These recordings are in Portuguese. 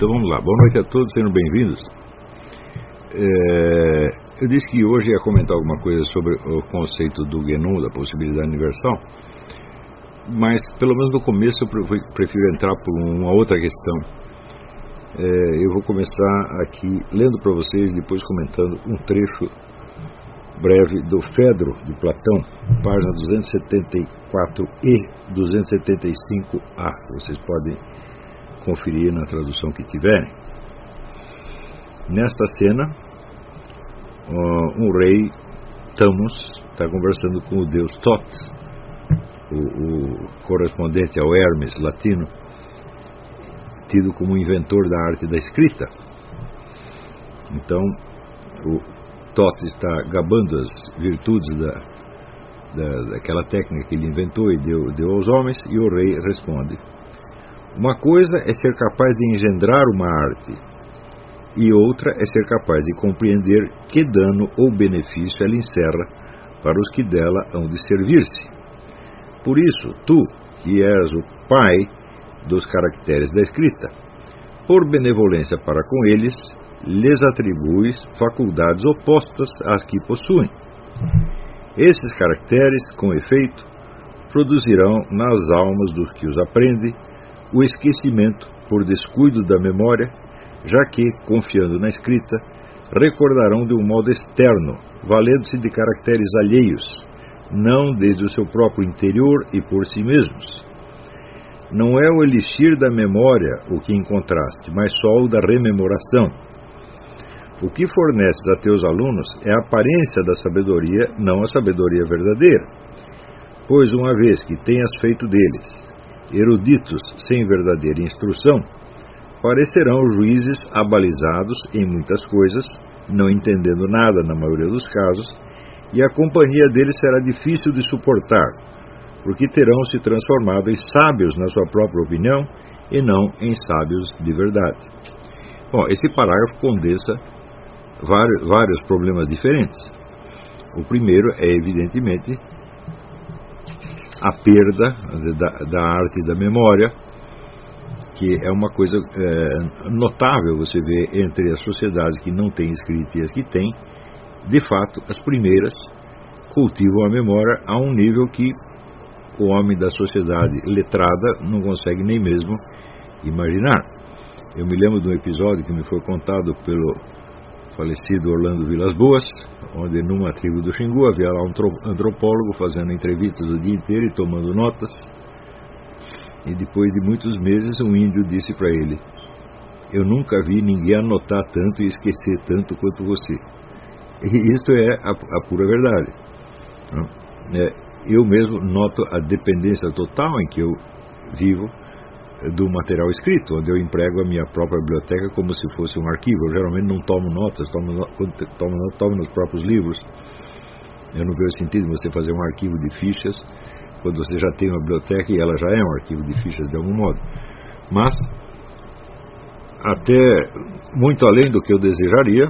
Então vamos lá, boa noite a todos, sejam bem-vindos. Eu disse que hoje ia comentar alguma coisa sobre o conceito do GNU, da possibilidade universal, mas pelo menos no começo eu prefiro entrar por uma outra questão. Eu vou começar aqui lendo para vocês, depois comentando um trecho breve do Fedro, de Platão, página 274 e 275a. Vocês podem conferir na tradução que tiverem. Nesta cena, um rei Thamos está conversando com o deus Thoth, o correspondente ao Hermes latino, tido como inventor da arte da escrita. Então, o Thoth está gabando as virtudes daquela técnica que ele inventou e deu aos homens, e o rei responde: uma coisa é ser capaz de engendrar uma arte, e outra é ser capaz de compreender que dano ou benefício ela encerra para os que dela hão de servir-se. Por isso, tu, que és o pai dos caracteres da escrita, por benevolência para com eles, lhes atribuis faculdades opostas às que possuem. Esses caracteres, com efeito, produzirão nas almas dos que os aprendem o esquecimento por descuido da memória, já que, confiando na escrita, recordarão de um modo externo, valendo-se de caracteres alheios, não desde o seu próprio interior e por si mesmos. Não é o elixir da memória o que encontraste, mas só o da rememoração. O que forneces a teus alunos é a aparência da sabedoria, não a sabedoria verdadeira. Pois, uma vez que tenhas feito deles eruditos sem verdadeira instrução, parecerão juízes abalizados em muitas coisas, não entendendo nada na maioria dos casos, e a companhia deles será difícil de suportar, porque terão se transformado em sábios na sua própria opinião e não em sábios de verdade. Bom, esse parágrafo condensa vários problemas diferentes. O primeiro é, evidentemente, a perda da arte e da memória, que é uma coisa notável. Você vê entre as sociedades que não têm escrita e as que têm, de fato, as primeiras cultivam a memória a um nível que o homem da sociedade letrada não consegue nem mesmo imaginar. Eu me lembro de um episódio que me foi contado pelo falecido Orlando Vilas Boas, onde numa tribo do Xingu havia lá um antropólogo fazendo entrevistas o dia inteiro e tomando notas, e depois de muitos meses um índio disse para ele: eu nunca vi ninguém anotar tanto e esquecer tanto quanto você. E isto é a pura verdade. Eu mesmo noto a dependência total em que eu vivo do material escrito, onde eu emprego a minha própria biblioteca como se fosse um arquivo. Eu geralmente não tomo notas, tomo nos próprios livros. Eu não vejo sentido você fazer um arquivo de fichas quando você já tem uma biblioteca e ela já é um arquivo de fichas de algum modo. Mas, até muito além do que eu desejaria,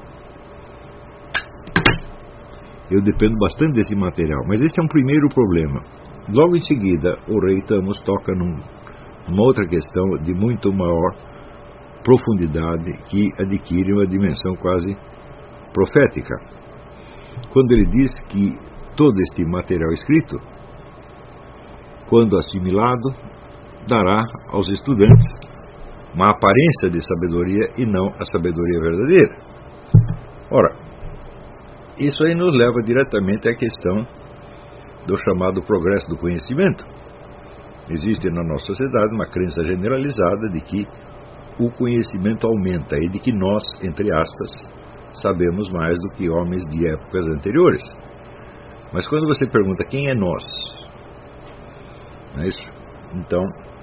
eu dependo bastante desse material. Mas este é um primeiro problema. Logo em seguida, o rei Thamos toca numa outra questão de muito maior profundidade, que adquire uma dimensão quase profética, quando ele diz que todo este material escrito, quando assimilado, dará aos estudantes uma aparência de sabedoria e não a sabedoria verdadeira. Ora, isso aí nos leva diretamente à questão do chamado progresso do conhecimento. Existe na nossa sociedade uma crença generalizada de que o conhecimento aumenta e de que nós, entre aspas, sabemos mais do que homens de épocas anteriores. Mas quando você pergunta quem é nós, não é isso? Então,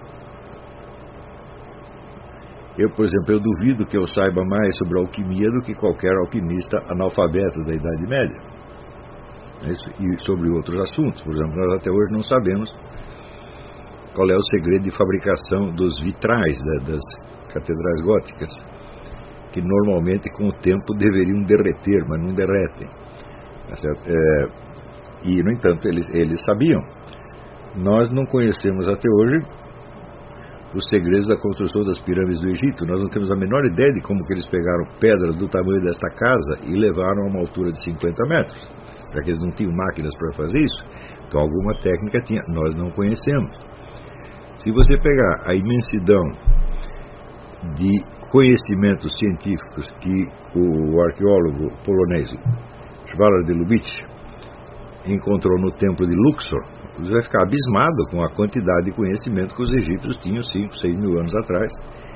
por exemplo, eu duvido que eu saiba mais sobre alquimia do que qualquer alquimista analfabeto da Idade Média. Não é isso? E sobre outros assuntos. Por exemplo, nós até hoje não sabemos qual é o segredo de fabricação dos vitrais das catedrais góticas, que normalmente com o tempo deveriam derreter, mas não derretem. Tá certo? E, no entanto, eles sabiam. Nós não conhecemos até hoje os segredos da construção das pirâmides do Egito. Nós não temos a menor ideia de como que eles pegaram pedras do tamanho desta casa e levaram a uma altura de 50 metros, já que eles não tinham máquinas para fazer isso. Então alguma técnica tinha, nós não conhecemos. Se você pegar a imensidão de conhecimentos científicos que o arqueólogo polonês Szwajlar de Lubitsch encontrou no templo de Luxor, você vai ficar abismado com a quantidade de conhecimento que os egípcios tinham 5, 6 mil anos atrás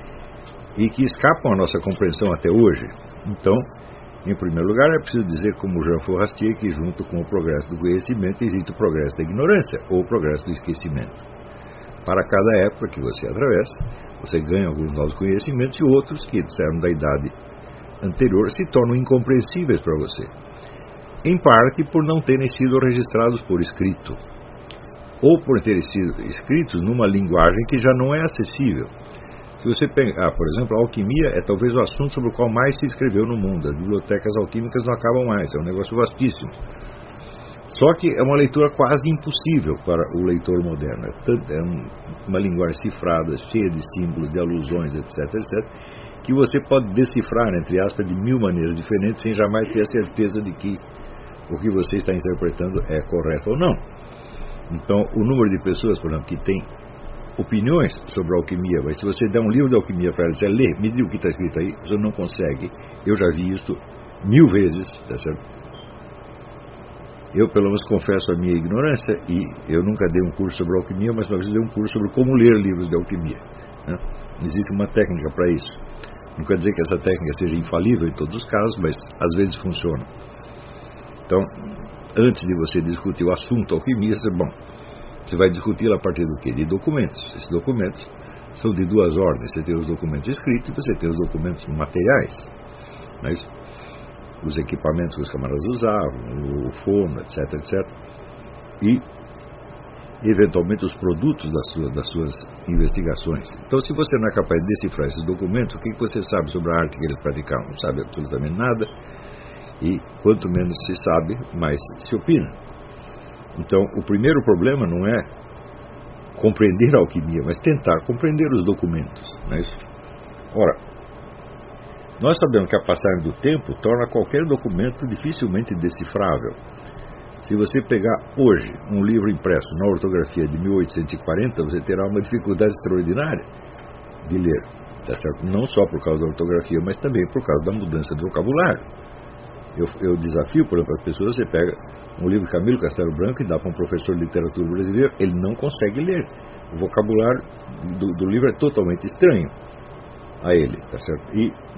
e que escapam à nossa compreensão até hoje. Então, em primeiro lugar, é preciso dizer, como Jean Forrastier, que junto com o progresso do conhecimento existe o progresso da ignorância ou o progresso do esquecimento. Para cada época que você atravessa, você ganha alguns novos conhecimentos e outros que eram da idade anterior se tornam incompreensíveis para você. Em parte por não terem sido registrados por escrito, ou por terem sido escritos numa linguagem que já não é acessível. Se você pegar, por exemplo, a alquimia é talvez o assunto sobre o qual mais se escreveu no mundo. As bibliotecas alquímicas não acabam mais, é um negócio vastíssimo. Só que é uma leitura quase impossível para o leitor moderno. É uma linguagem cifrada, cheia de símbolos, de alusões, etc., etc., que você pode decifrar, entre aspas, de 1000 maneiras diferentes, sem jamais ter a certeza de que o que você está interpretando é correto ou não. Então, o número de pessoas, por exemplo, que tem opiniões sobre a alquimia, mas se você der um livro de alquimia para ela e dizer, lê, me diga o que está escrito aí, você não consegue. Eu já vi isso 1000 vezes, tá certo? Eu, pelo menos, confesso a minha ignorância, e eu nunca dei um curso sobre alquimia, mas uma vez dei um curso sobre como ler livros de alquimia, né? Existe uma técnica para isso. Não quer dizer que essa técnica seja infalível em todos os casos, mas às vezes funciona. Então, antes de você discutir o assunto alquimista, você vai discuti-lo a partir do quê? De documentos. Esses documentos são de duas ordens. Você tem os documentos escritos e você tem os documentos materiais. Não é isso? Os equipamentos que os camaradas usavam, o forno, etc., etc. E, eventualmente, os produtos das suas investigações. Então, se você não é capaz de decifrar esses documentos, o que você sabe sobre a arte que eles praticavam? Não sabe absolutamente nada. E quanto menos se sabe, mais se opina. Então, o primeiro problema não é compreender a alquimia, mas tentar compreender os documentos. Não é isso? Ora, nós sabemos que a passagem do tempo torna qualquer documento dificilmente decifrável. Se você pegar hoje um livro impresso na ortografia de 1840, você terá uma dificuldade extraordinária de ler. Tá certo? Não só por causa da ortografia, mas também por causa da mudança de vocabulário. Eu desafio, por exemplo, as pessoas, você pega um livro de Camilo Castelo Branco e dá para um professor de literatura brasileiro, ele não consegue ler. O vocabulário do livro é totalmente estranho a ele, tá certo?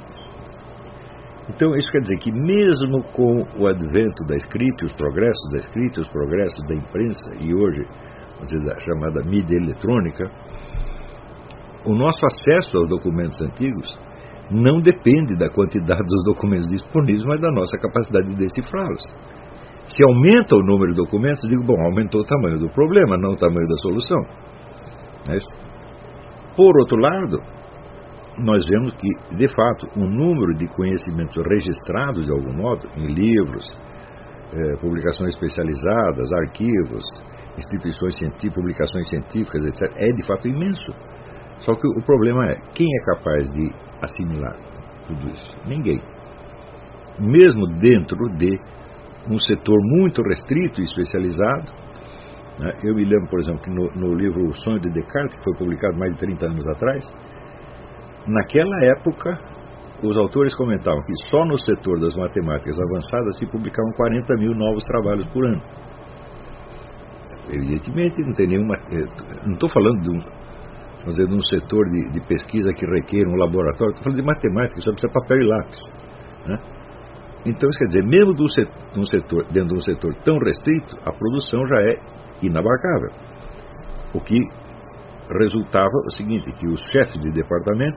Então isso quer dizer que mesmo com o advento da escrita, os progressos da escrita, os progressos da imprensa e hoje, vamos dizer, a chamada mídia eletrônica, o nosso acesso aos documentos antigos não depende da quantidade dos documentos disponíveis, mas da nossa capacidade de decifrá-los. Se aumenta o número de documentos, digo, aumentou o tamanho do problema, não o tamanho da solução. É isso? Por outro lado, nós vemos que, de fato, o número de conhecimentos registrados, de algum modo, em livros, publicações especializadas, arquivos, instituições científicas, publicações científicas, etc., é, de fato, imenso. Só que o problema é, quem é capaz de assimilar tudo isso? Ninguém. Mesmo dentro de um setor muito restrito e especializado, né? Eu me lembro, por exemplo, que no livro O Sonho de Descartes, que foi publicado mais de 30 anos atrás, naquela época, os autores comentavam que só no setor das matemáticas avançadas se publicavam 40 mil novos trabalhos por ano. Evidentemente, não tem nenhuma... Não estou falando de um setor de pesquisa que requer um laboratório, estou falando de matemática, só precisa papel e lápis, né? Então, isso quer dizer, mesmo dentro de um setor tão restrito, a produção já é inabarcável. O que resultava o seguinte, que os chefes de departamento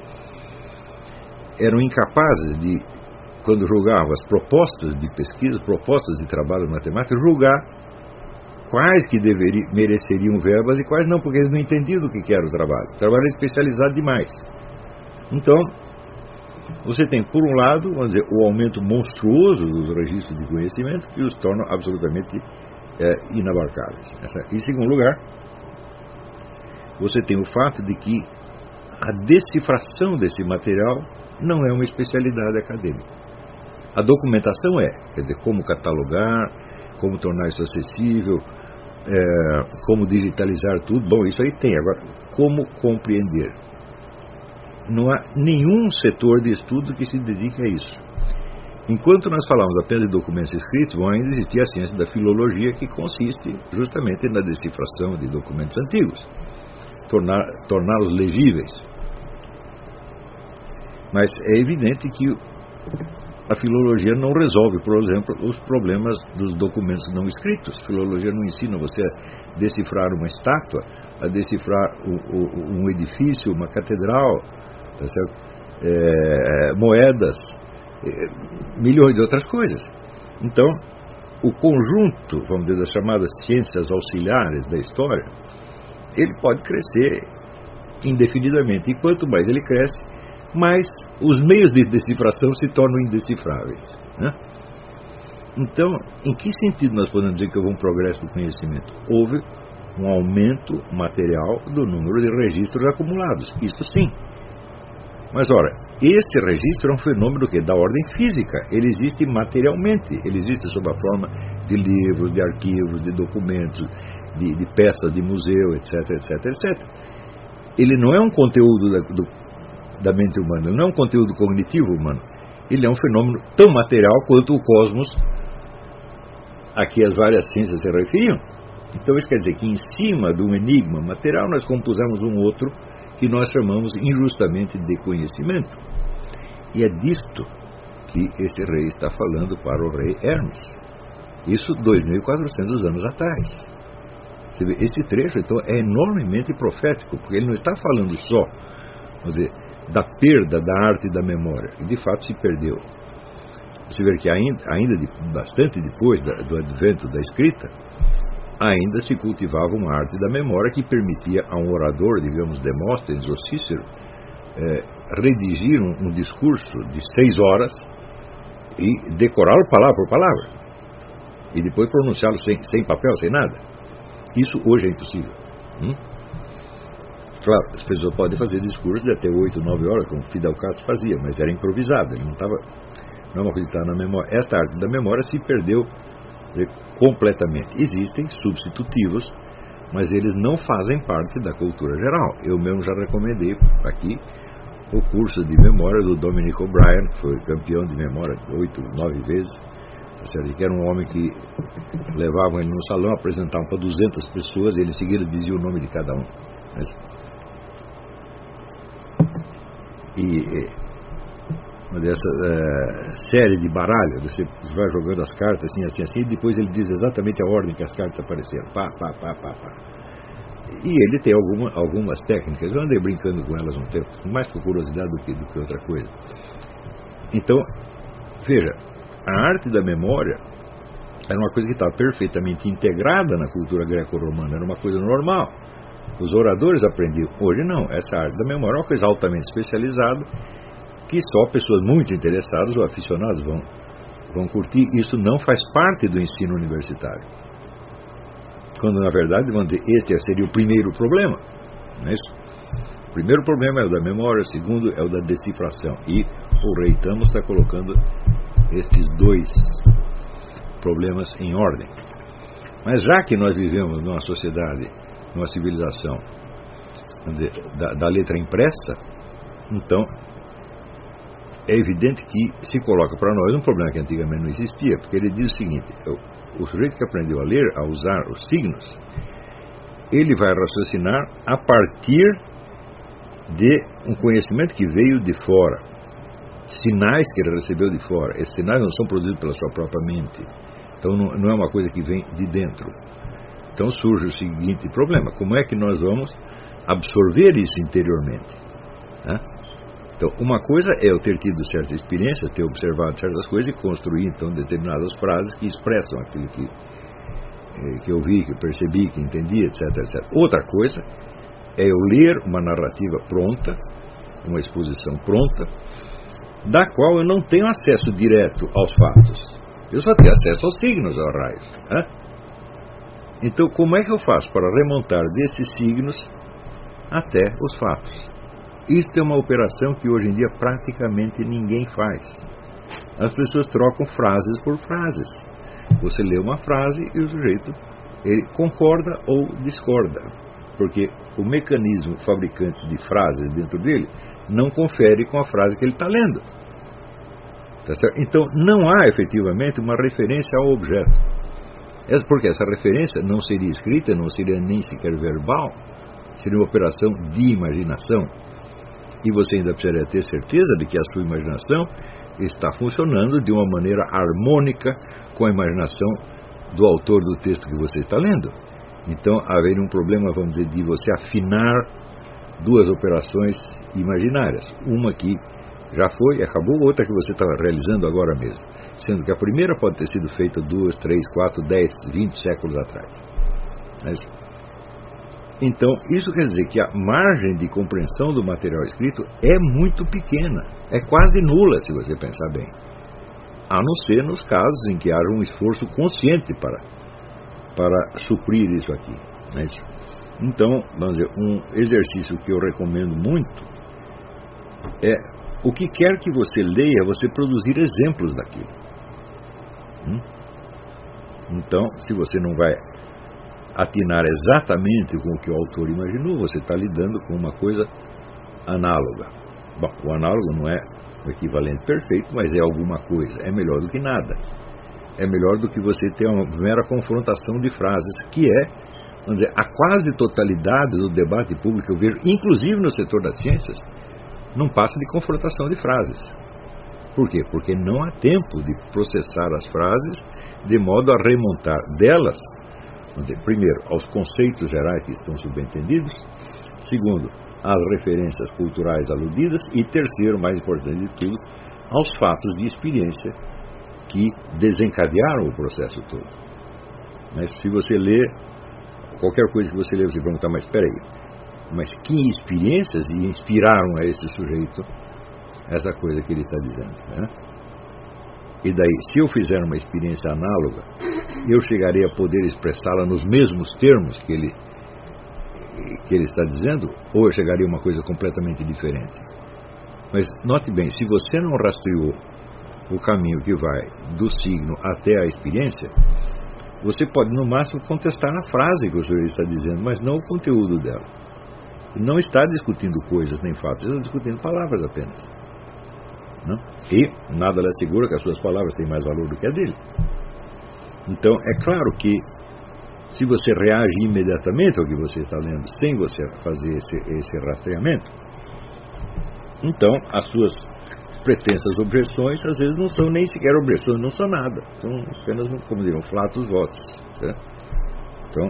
eram incapazes de, quando julgavam as propostas de pesquisa, propostas de trabalho de matemática, julgar quais que mereceriam verbas e quais não, porque eles não entendiam do que era o trabalho. O trabalho é especializado demais. Então, você tem, por um lado, vamos dizer, o aumento monstruoso dos registros de conhecimento que os tornam absolutamente inabarcáveis. Em segundo lugar, você tem o fato de que a decifração desse material não é uma especialidade acadêmica. A documentação é, quer dizer, como catalogar, como tornar isso acessível, como digitalizar tudo. Bom, isso aí tem. Agora, como compreender? Não há nenhum setor de estudo que se dedique a isso. Enquanto nós falamos apenas de documentos escritos, vão ainda existir a ciência da filologia, que consiste justamente na decifração de documentos antigos, torná-los legíveis. Mas é evidente que a filologia não resolve, por exemplo, os problemas dos documentos não escritos. A filologia não ensina você a decifrar uma estátua, a decifrar um edifício, uma catedral, tá certo? Moedas, milhões de outras coisas. Então, o conjunto, vamos dizer, das chamadas ciências auxiliares da história, ele pode crescer indefinidamente. E quanto mais ele cresce, mais os meios de decifração se tornam indecifráveis, né? Então, em que sentido nós podemos dizer que houve um progresso do conhecimento? Houve um aumento material do número de registros acumulados. Isso sim. Mas, ora, esse registro é um fenômeno da ordem física. Ele existe materialmente. Ele existe sob a forma de livros, de arquivos, de documentos, de peças de museu, etc, etc, etc. Ele não é um conteúdo da mente humana, ele não é um conteúdo cognitivo humano. Ele é um fenômeno tão material quanto o cosmos a que as várias ciências se referiam. Então isso quer dizer que em cima de um enigma material nós compusemos um outro que nós chamamos injustamente de conhecimento. E é disto que esse rei está falando para o rei Hermes. Isso 2.400 anos atrás. Você vê, esse trecho então é enormemente profético, porque ele não está falando só, vamos dizer, da perda da arte e da memória, que de fato se perdeu. Você vê que ainda bastante depois do advento da escrita, ainda se cultivava uma arte da memória que permitia a um orador, digamos Demóstenes ou Cícero, redigir um discurso de 6 horas e decorá-lo palavra por palavra, e depois pronunciá-lo sem papel, sem nada. Isso hoje é impossível. Claro, as pessoas podem fazer discursos de até 8, 9 horas, como Fidel Castro fazia, mas era improvisado, ele não é uma coisa que estava na memória. Esta arte da memória se perdeu completamente. Existem substitutivos, mas eles não fazem parte da cultura geral. Eu mesmo já recomendei aqui o curso de memória do Dominic O'Brien, que foi campeão de memória 8, 9 vezes, que era um homem que levavam ele no salão, apresentavam para 200 pessoas e ele em seguida dizia o nome de cada um. E uma dessa série de baralho, você vai jogando as cartas assim, e depois ele diz exatamente a ordem que as cartas apareceram. Pá. E ele tem algumas técnicas. Eu andei brincando com elas um tempo, mais por curiosidade do que outra coisa. Então, veja, a arte da memória era uma coisa que estava perfeitamente integrada na cultura greco-romana, era uma coisa normal. Os oradores aprendiam. Hoje não, essa arte da memória é uma coisa altamente especializada que só pessoas muito interessadas ou aficionados vão curtir. Isso não faz parte do ensino universitário. Quando, na verdade, vamos dizer, este seria o primeiro problema. Não é isso? O primeiro problema é o da memória, o segundo é o da decifração. E o rei Tamos está colocando estes dois problemas em ordem. Mas já que nós vivemos numa sociedade, numa civilização, vamos dizer, da letra impressa, então é evidente que se coloca para nós um problema que antigamente não existia, porque ele diz o seguinte: o sujeito que aprendeu a ler, a usar os signos, ele vai raciocinar a partir de um conhecimento que veio de fora, sinais que ele recebeu de fora. Esses sinais não são produzidos pela sua própria mente, então não é uma coisa que vem de dentro. Então surge o seguinte problema: como é que nós vamos absorver isso interiormente? Então, uma coisa é eu ter tido certas experiências, ter observado certas coisas e construir então determinadas frases que expressam aquilo que eu vi, que eu percebi, que entendi, etc, etc. Outra coisa é eu ler uma narrativa pronta, uma exposição pronta, da qual eu não tenho acesso direto aos fatos. Eu só tenho acesso aos signos, aos raios. Então, como é que eu faço para remontar desses signos até os fatos. Isto é uma operação que hoje em dia praticamente ninguém faz. As pessoas trocam frases por frases. Você lê uma frase e o sujeito ele concorda ou discorda, porque o mecanismo fabricante de frases dentro dele não confere com a frase que ele está lendo. Tá certo? Então não há efetivamente uma referência ao objeto. Porque essa referência não seria escrita, não seria nem sequer verbal, seria uma operação de imaginação. E você ainda precisaria ter certeza de que a sua imaginação está funcionando de uma maneira harmônica com a imaginação do autor do texto que você está lendo. Então haveria um problema, vamos dizer, de você afinar duas operações imaginárias. Uma que já foi e acabou, outra que você está realizando agora mesmo. Sendo que a primeira pode ter sido feita 2, 3, 4, 10, 20 séculos atrás. Então, isso quer dizer que a margem de compreensão do material escrito é muito pequena. É quase nula, se você pensar bem. A não ser nos casos em que haja um esforço consciente para suprir isso aqui. Então, vamos dizer, um exercício que eu recomendo muito é, o que quer que você leia, você produzir exemplos daquilo. Então, se você não vai atinar exatamente com o que o autor imaginou, você está lidando com uma coisa análoga. Bom, o análogo não é o equivalente perfeito, mas é alguma coisa. É melhor do que nada. É melhor do que você ter uma mera confrontação de frases, que é, vamos dizer, a quase totalidade do debate público que eu vejo, inclusive no setor das ciências, não passa de confrontação de frases. Por quê? Porque não há tempo de processar as frases de modo a remontar delas, vamos dizer, primeiro, aos conceitos gerais que estão subentendidos, segundo, às referências culturais aludidas e terceiro, mais importante de tudo, aos fatos de experiência que desencadearam o processo todo. Mas se você lê, qualquer coisa que você lê, você pergunta, mas espera aí, mas que experiências inspiraram a esse sujeito essa coisa que ele está dizendo, né? E daí, se eu fizer uma experiência análoga, eu chegarei a poder expressá-la nos mesmos termos que ele está dizendo, ou eu chegaria a uma coisa completamente diferente. Mas note bem, se você não rastreou o caminho que vai do signo até a experiência, você pode no máximo contestar a frase que o senhor está dizendo, mas não o conteúdo dela. Não está discutindo coisas nem fatos, está discutindo palavras apenas. Não? E nada lhe assegura que as suas palavras têm mais valor do que a dele. Então é claro que se você reage imediatamente ao que você está lendo, sem você fazer esse rastreamento, então as suas pretensas objeções às vezes não são nem sequer objeções, não são nada, são apenas, como diriam, flatos votos, certo? Então,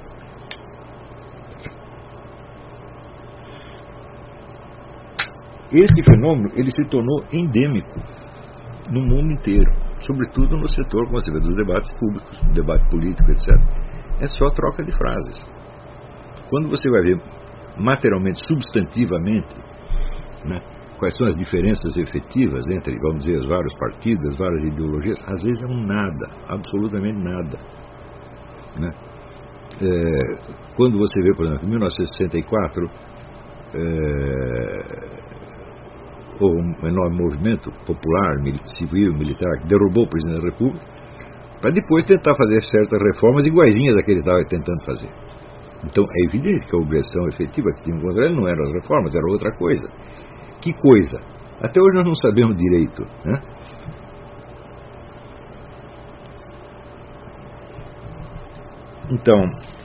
este fenômeno ele se tornou endêmico no mundo inteiro, sobretudo no setor, como você vê, dos debates públicos, do debate político, etc. É só troca de frases. Quando você vai ver materialmente, substantivamente, né, quais são as diferenças efetivas entre, vamos dizer, os vários partidos, as várias ideologias, às vezes é um nada, absolutamente nada, né? Quando você vê, por exemplo, em 1964 houve um enorme movimento popular, civil, militar, que derrubou o presidente da República, para depois tentar fazer certas reformas iguaizinhas a que ele estava tentando fazer. Então é evidente que a objeção efetiva que tinha contra ele não eram as reformas, era outra coisa. Que coisa? Até hoje nós não sabemos direito, né? Então,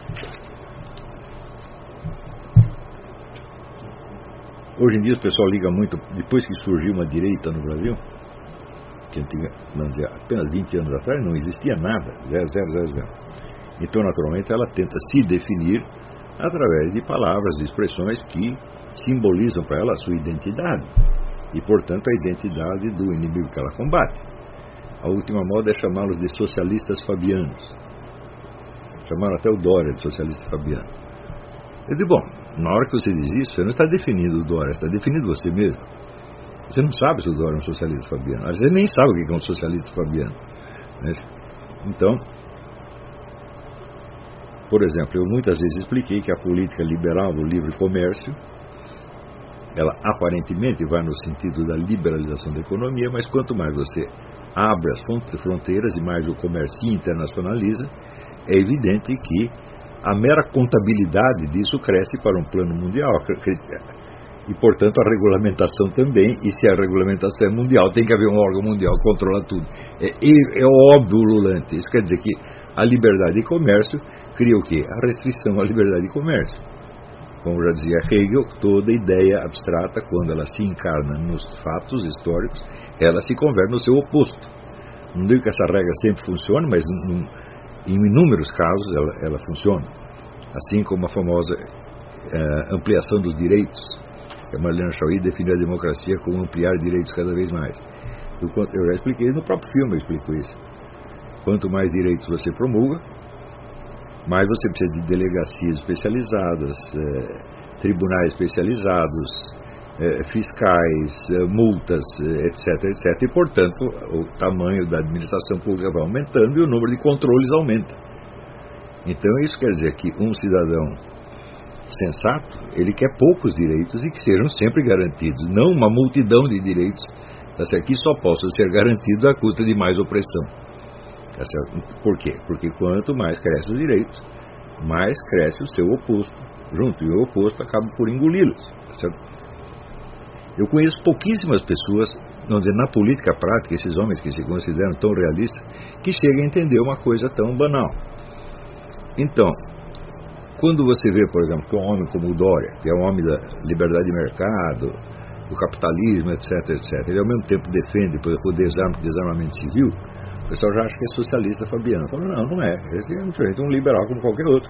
hoje em dia o pessoal liga muito, depois que surgiu uma direita no Brasil, que apenas 20 anos atrás não existia nada, 0. Então, naturalmente, ela tenta se definir através de palavras, de expressões que simbolizam para ela a sua identidade e, portanto, a identidade do inimigo que ela combate. A última moda é chamá-los de socialistas fabianos. Chamaram até o Dória de socialista fabiano. Eu digo, bom, na hora que você diz isso, você não está definindo o Dória, está definindo você mesmo. Você não sabe se o Dória é um socialista fabiano. Às vezes nem sabe o que é um socialista fabiano. Então, Por exemplo, eu muitas vezes expliquei que a política liberal do livre comércio, ela aparentemente vai no sentido da liberalização da economia, mas quanto mais você abre as fronteiras e mais o comércio se internacionaliza, é evidente que a mera contabilidade disso cresce para um plano mundial. E, portanto, a regulamentação também, e se a regulamentação é mundial, tem que haver um órgão mundial que controla tudo. É óbvio, ululante. Isso quer dizer que a liberdade de comércio cria o quê? A restrição à liberdade de comércio. Como já dizia Hegel, toda ideia abstrata, quando ela se encarna nos fatos históricos, ela se converte no seu oposto. Não digo que essa regra sempre funcione, mas em inúmeros casos ela funciona. Assim como a famosa ampliação dos direitos. A Marlene Chauí definiu a democracia como ampliar direitos cada vez mais. Eu já expliquei no próprio filme, eu explico isso. Quanto mais direitos você promulga, mais você precisa de delegacias especializadas, tribunais especializados, fiscais, multas, etc, etc. E, portanto, o tamanho da administração pública vai aumentando e o número de controles aumenta. Então, isso quer dizer que um cidadão sensato, ele quer poucos direitos e que sejam sempre garantidos, não uma multidão de direitos, tá certo? Que só possam ser garantidos à custa de mais opressão. Tá certo? Por quê? Porque quanto mais crescem os direitos, mais cresce o seu oposto junto, e o oposto acaba por engoli-los. Tá certo? Eu conheço pouquíssimas pessoas, vamos dizer, na política prática, esses homens que se consideram tão realistas, que chegam a entender uma coisa tão banal. Então, quando você vê, por exemplo, que um homem como o Dória, que é um homem da liberdade de mercado, do capitalismo, etc, etc, ele ao mesmo tempo defende o desarmamento civil, o pessoal já acha que é socialista fabiano. Fala, não é. Esse é diferente, um liberal como qualquer outro.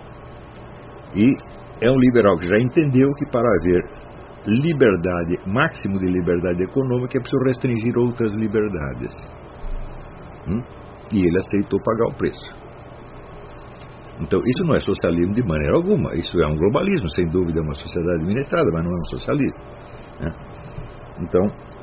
E é um liberal que já entendeu que para haver liberdade, máximo de liberdade econômica, é preciso restringir outras liberdades. E ele aceitou pagar o preço. Então, isso não é socialismo de maneira alguma. Isso é um globalismo, sem dúvida, é uma sociedade administrada, mas não é um socialismo. Né? Então,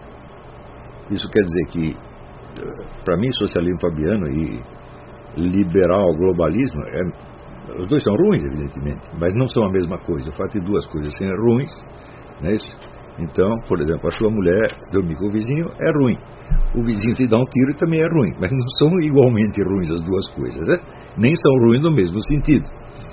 isso quer dizer que, para mim, socialismo fabiano e liberal globalismo, os dois são ruins, evidentemente, mas não são a mesma coisa. O fato de duas coisas serem ruins, não é isso? Então, por exemplo, a sua mulher dormir com o vizinho é ruim. O vizinho te dá um tiro também é ruim, mas não são igualmente ruins as duas coisas, né? Nem são ruins no mesmo sentido.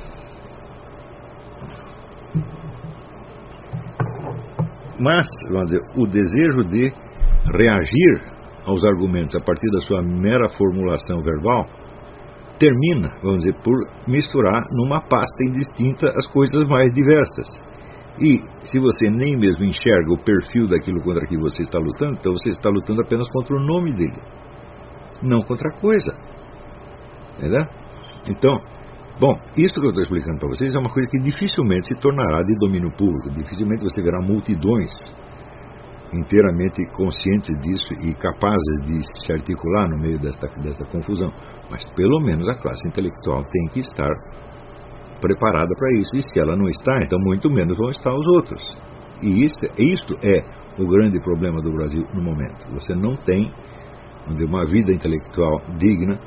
Mas, vamos dizer, o desejo de reagir aos argumentos a partir da sua mera formulação verbal termina, vamos dizer, por misturar numa pasta indistinta as coisas mais diversas. E se você nem mesmo enxerga o perfil daquilo contra que você está lutando, então você está lutando apenas contra o nome dele, não contra a coisa. Entendeu? Então, bom, isso que eu estou explicando para vocês é uma coisa que dificilmente se tornará de domínio público. Dificilmente você verá multidões inteiramente conscientes disso e capazes de se articular no meio desta confusão. Mas pelo menos a classe intelectual tem que estar preparada para isso. E se ela não está, então muito menos vão estar os outros. E isto é o grande problema do Brasil no momento. Você não tem, vamos dizer, uma vida intelectual digna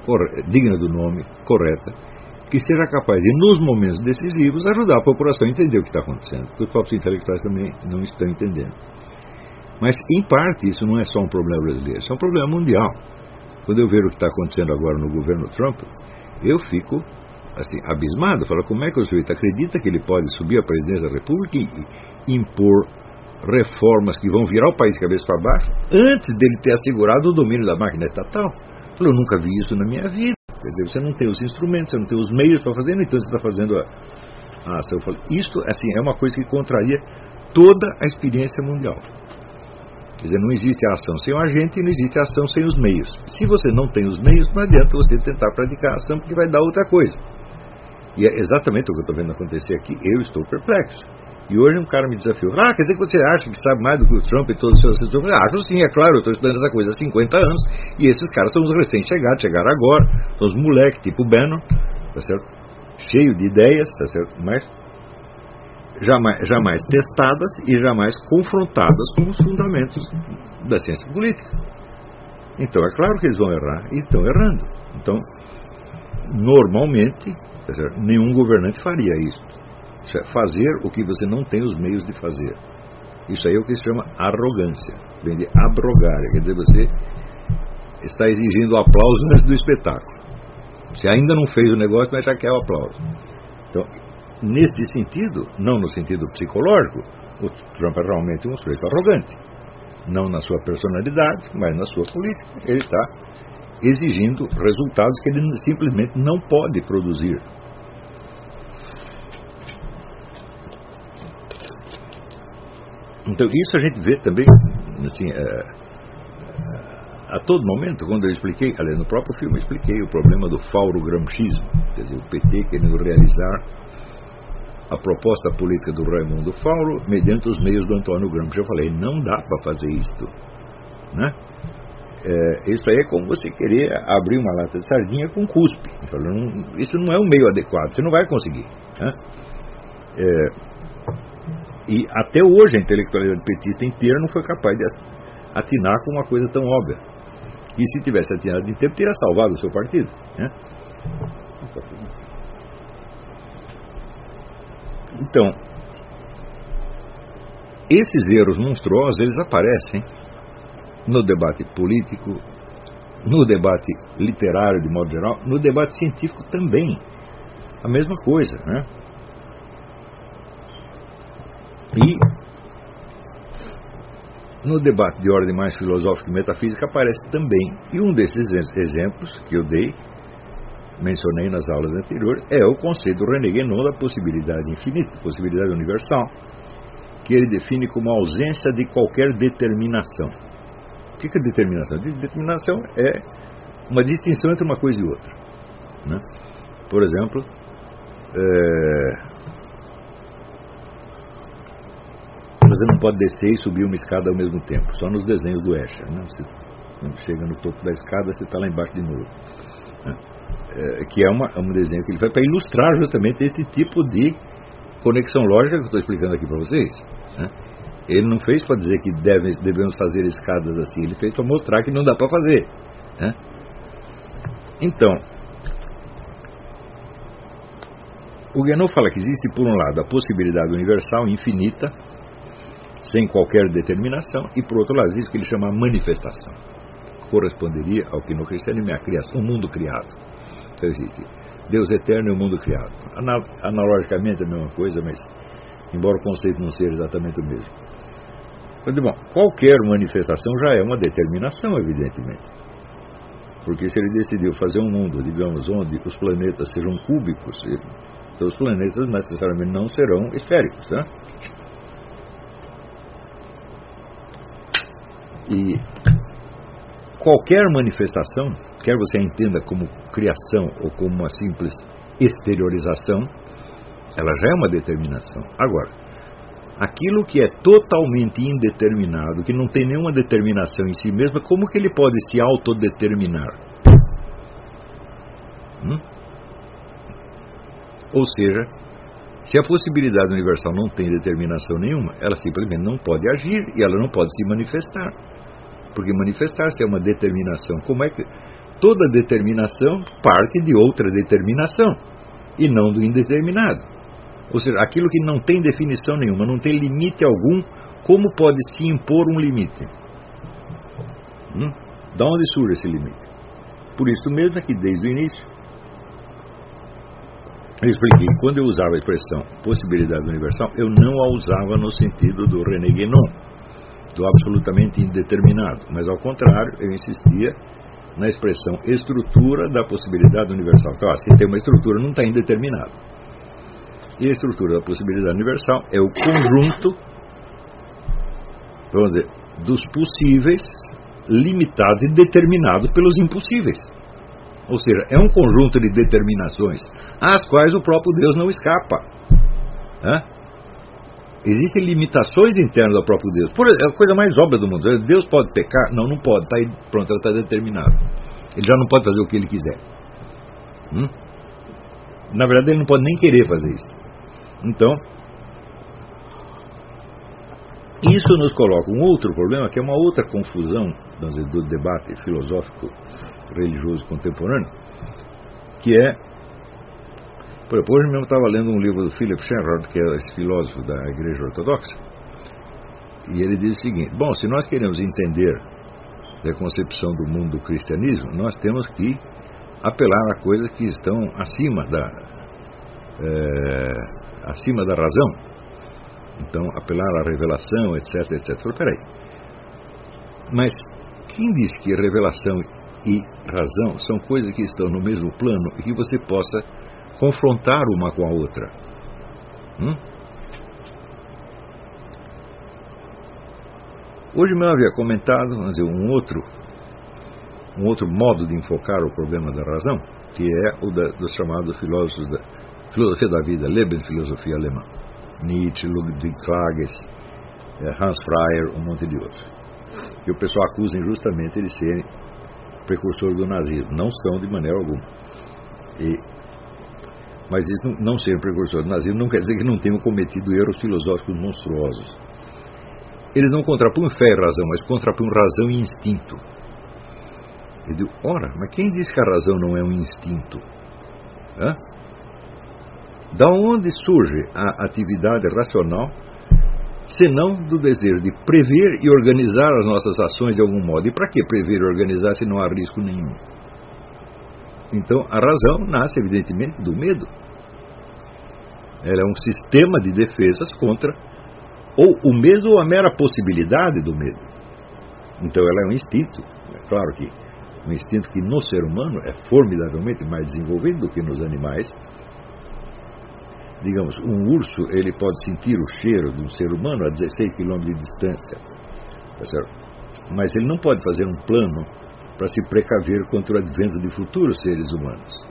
do nome, correta, que seja capaz de, nos momentos decisivos, ajudar a população a entender o que está acontecendo. Porque os próprios intelectuais também não estão entendendo. Mas, em parte, isso não é só um problema brasileiro, isso é um problema mundial. Quando eu vejo o que está acontecendo agora no governo Trump, eu fico assim, abismado. Falo, como é que o sujeito acredita que ele pode subir à presidência da República e impor reformas que vão virar o país de cabeça para baixo antes dele ter assegurado o domínio da máquina estatal? Eu nunca vi isso na minha vida. Quer dizer, você não tem os instrumentos, você não tem os meios para fazer, no entanto você está fazendo a ação. Isto assim, é uma coisa que contraria toda a experiência mundial. Quer dizer, não existe a ação sem o agente e não existe a ação sem os meios. Se você não tem os meios, não adianta você tentar praticar a ação, porque vai dar outra coisa. E é exatamente o que eu estou vendo acontecer aqui. Eu estou perplexo. E hoje um cara me desafiou. Quer dizer que você acha que sabe mais do que o Trump e todos os seus assessores? Acho sim, é claro, eu estou estudando essa coisa há 50 anos. E esses caras são os recém-chegados, chegaram agora. São os moleques, tipo o Bannon, tá certo? Cheio de ideias, tá certo? Mas jamais testadas e jamais confrontadas com os fundamentos da ciência política. Então é claro que eles vão errar e estão errando. Então, normalmente, Nenhum governante faria isso. Isso é fazer o que você não tem os meios de fazer. Isso aí é o que se chama arrogância. Vem de abrogar, quer dizer, você está exigindo aplauso antes do espetáculo. Você ainda não fez o negócio, mas já quer o aplauso. Então, neste sentido, não no sentido psicológico, o Trump é realmente um sujeito arrogante. Não na sua personalidade, mas na sua política. Ele está exigindo resultados que ele simplesmente não pode produzir. Então, isso a gente vê também, assim, a todo momento, quando eu expliquei, aliás, no próprio filme eu expliquei o problema do fauro-gramscismo, quer dizer, o PT querendo realizar a proposta política do Raimundo Fauro mediante os meios do Antônio Gramsci. Eu falei, não dá para fazer isto, né? Isso aí é como você querer abrir uma lata de sardinha com cuspe. Eu falei, isso não é um meio adequado, você não vai conseguir, né? E até hoje a intelectualidade petista inteira não foi capaz de atinar com uma coisa tão óbvia. E se tivesse atinado em tempo, teria salvado o seu partido, né? Então, esses erros monstruosos, eles aparecem no debate político, no debate literário de modo geral, no debate científico também. A mesma coisa, né? E no debate de ordem mais filosófica e metafísica aparece também. E um desses exemplos que eu dei, mencionei nas aulas anteriores, é o conceito do René Guénon da possibilidade infinita, possibilidade universal, que ele define como a ausência de qualquer determinação. O que é determinação? Determinação é uma distinção entre uma coisa e outra, né? Por exemplo, você não pode descer e subir uma escada ao mesmo tempo, só nos desenhos do Escher, né? Você, quando chega no topo da escada, você está lá embaixo de novo, né? Que é um desenho que ele faz para ilustrar justamente esse tipo de conexão lógica que eu estou explicando aqui para vocês, né? Ele não fez para dizer que devemos fazer escadas assim, ele fez para mostrar que não dá para fazer, né? Então, o Guénon fala que existe, por um lado, a possibilidade universal infinita, sem qualquer determinação, e por outro lado existe o que ele chama manifestação, que corresponderia ao que no cristianismo é a criação, o mundo criado. Então existe Deus eterno e o mundo criado. Analogicamente é a mesma coisa, mas embora o conceito não seja exatamente o mesmo. Mas, bom, qualquer manifestação já é uma determinação, evidentemente. Porque se ele decidiu fazer um mundo, digamos, onde os planetas sejam cúbicos, então os planetas necessariamente não serão esféricos, né? E qualquer manifestação, quer você a entenda como criação ou como uma simples exteriorização, ela já é uma determinação. Agora, aquilo que é totalmente indeterminado, que não tem nenhuma determinação em si mesma, como que ele pode se autodeterminar? Ou seja, se a possibilidade universal não tem determinação nenhuma, ela simplesmente não pode agir e ela não pode se manifestar. Porque manifestar-se é uma determinação. Como é que toda determinação parte de outra determinação e não do indeterminado? Ou seja, aquilo que não tem definição nenhuma, não tem limite algum, como pode se impor um limite? Da onde surge esse limite? Por isso mesmo é que desde o início eu expliquei, quando eu usava a expressão possibilidade universal, eu não a usava no sentido do René Guénon, do absolutamente indeterminado, mas ao contrário, eu insistia na expressão estrutura da possibilidade universal. Então, se tem uma estrutura, não está indeterminado. E a estrutura da possibilidade universal é o conjunto, vamos dizer, dos possíveis limitados e determinados pelos impossíveis. Ou seja, é um conjunto de determinações às quais o próprio Deus não escapa, né? Existem limitações internas ao próprio Deus. É a coisa mais óbvia do mundo. Deus pode pecar? Não, não pode. Tá aí, pronto, ela está determinado. Ele já não pode fazer o que ele quiser. Na verdade, ele não pode nem querer fazer isso. Então, isso nos coloca um outro problema, que é uma outra confusão, vamos dizer, do debate filosófico religioso contemporâneo, que é Por exemplo, hoje mesmo estava lendo um livro do Philip Shenrod, que é esse filósofo da Igreja Ortodoxa, e ele diz o seguinte: bom, se nós queremos entender a concepção do mundo do cristianismo, nós temos que apelar a coisas que estão acima da razão. Então, apelar à revelação, etc, etc. Eu falei, peraí, mas quem diz que revelação e razão são coisas que estão no mesmo plano e que você possa confrontar uma com a outra? Hoje mesmo havia comentado, vamos dizer, um outro modo de enfocar o problema da razão, que é o dos chamados filósofos da filosofia da vida, Lebenphilosophie alemã, Nietzsche, Ludwig Klages, Hans Freyer, um monte de outros. E o pessoal acusa injustamente de serem precursores do nazismo. Não são de maneira alguma. Mas isso não serem precursores do nazismo não quer dizer que não tenham cometido erros filosóficos monstruosos. Eles não contrapunham fé e razão, mas contrapunham razão e instinto. Eu digo, ora, mas quem diz que a razão não é um instinto? Da onde surge a atividade racional, senão do desejo de prever e organizar as nossas ações de algum modo? E para que prever e organizar se não há risco nenhum? Então, a razão nasce, evidentemente, do medo. Ela é um sistema de defesas contra ou o medo ou a mera possibilidade do medo. Então, ela é um instinto. É claro que um instinto que no ser humano é formidavelmente mais desenvolvido do que nos animais. Digamos, um urso, ele pode sentir o cheiro de um ser humano a 16 km de distância. Tá certo? Mas ele não pode fazer um plano para se precaver contra o advento de futuros seres humanos.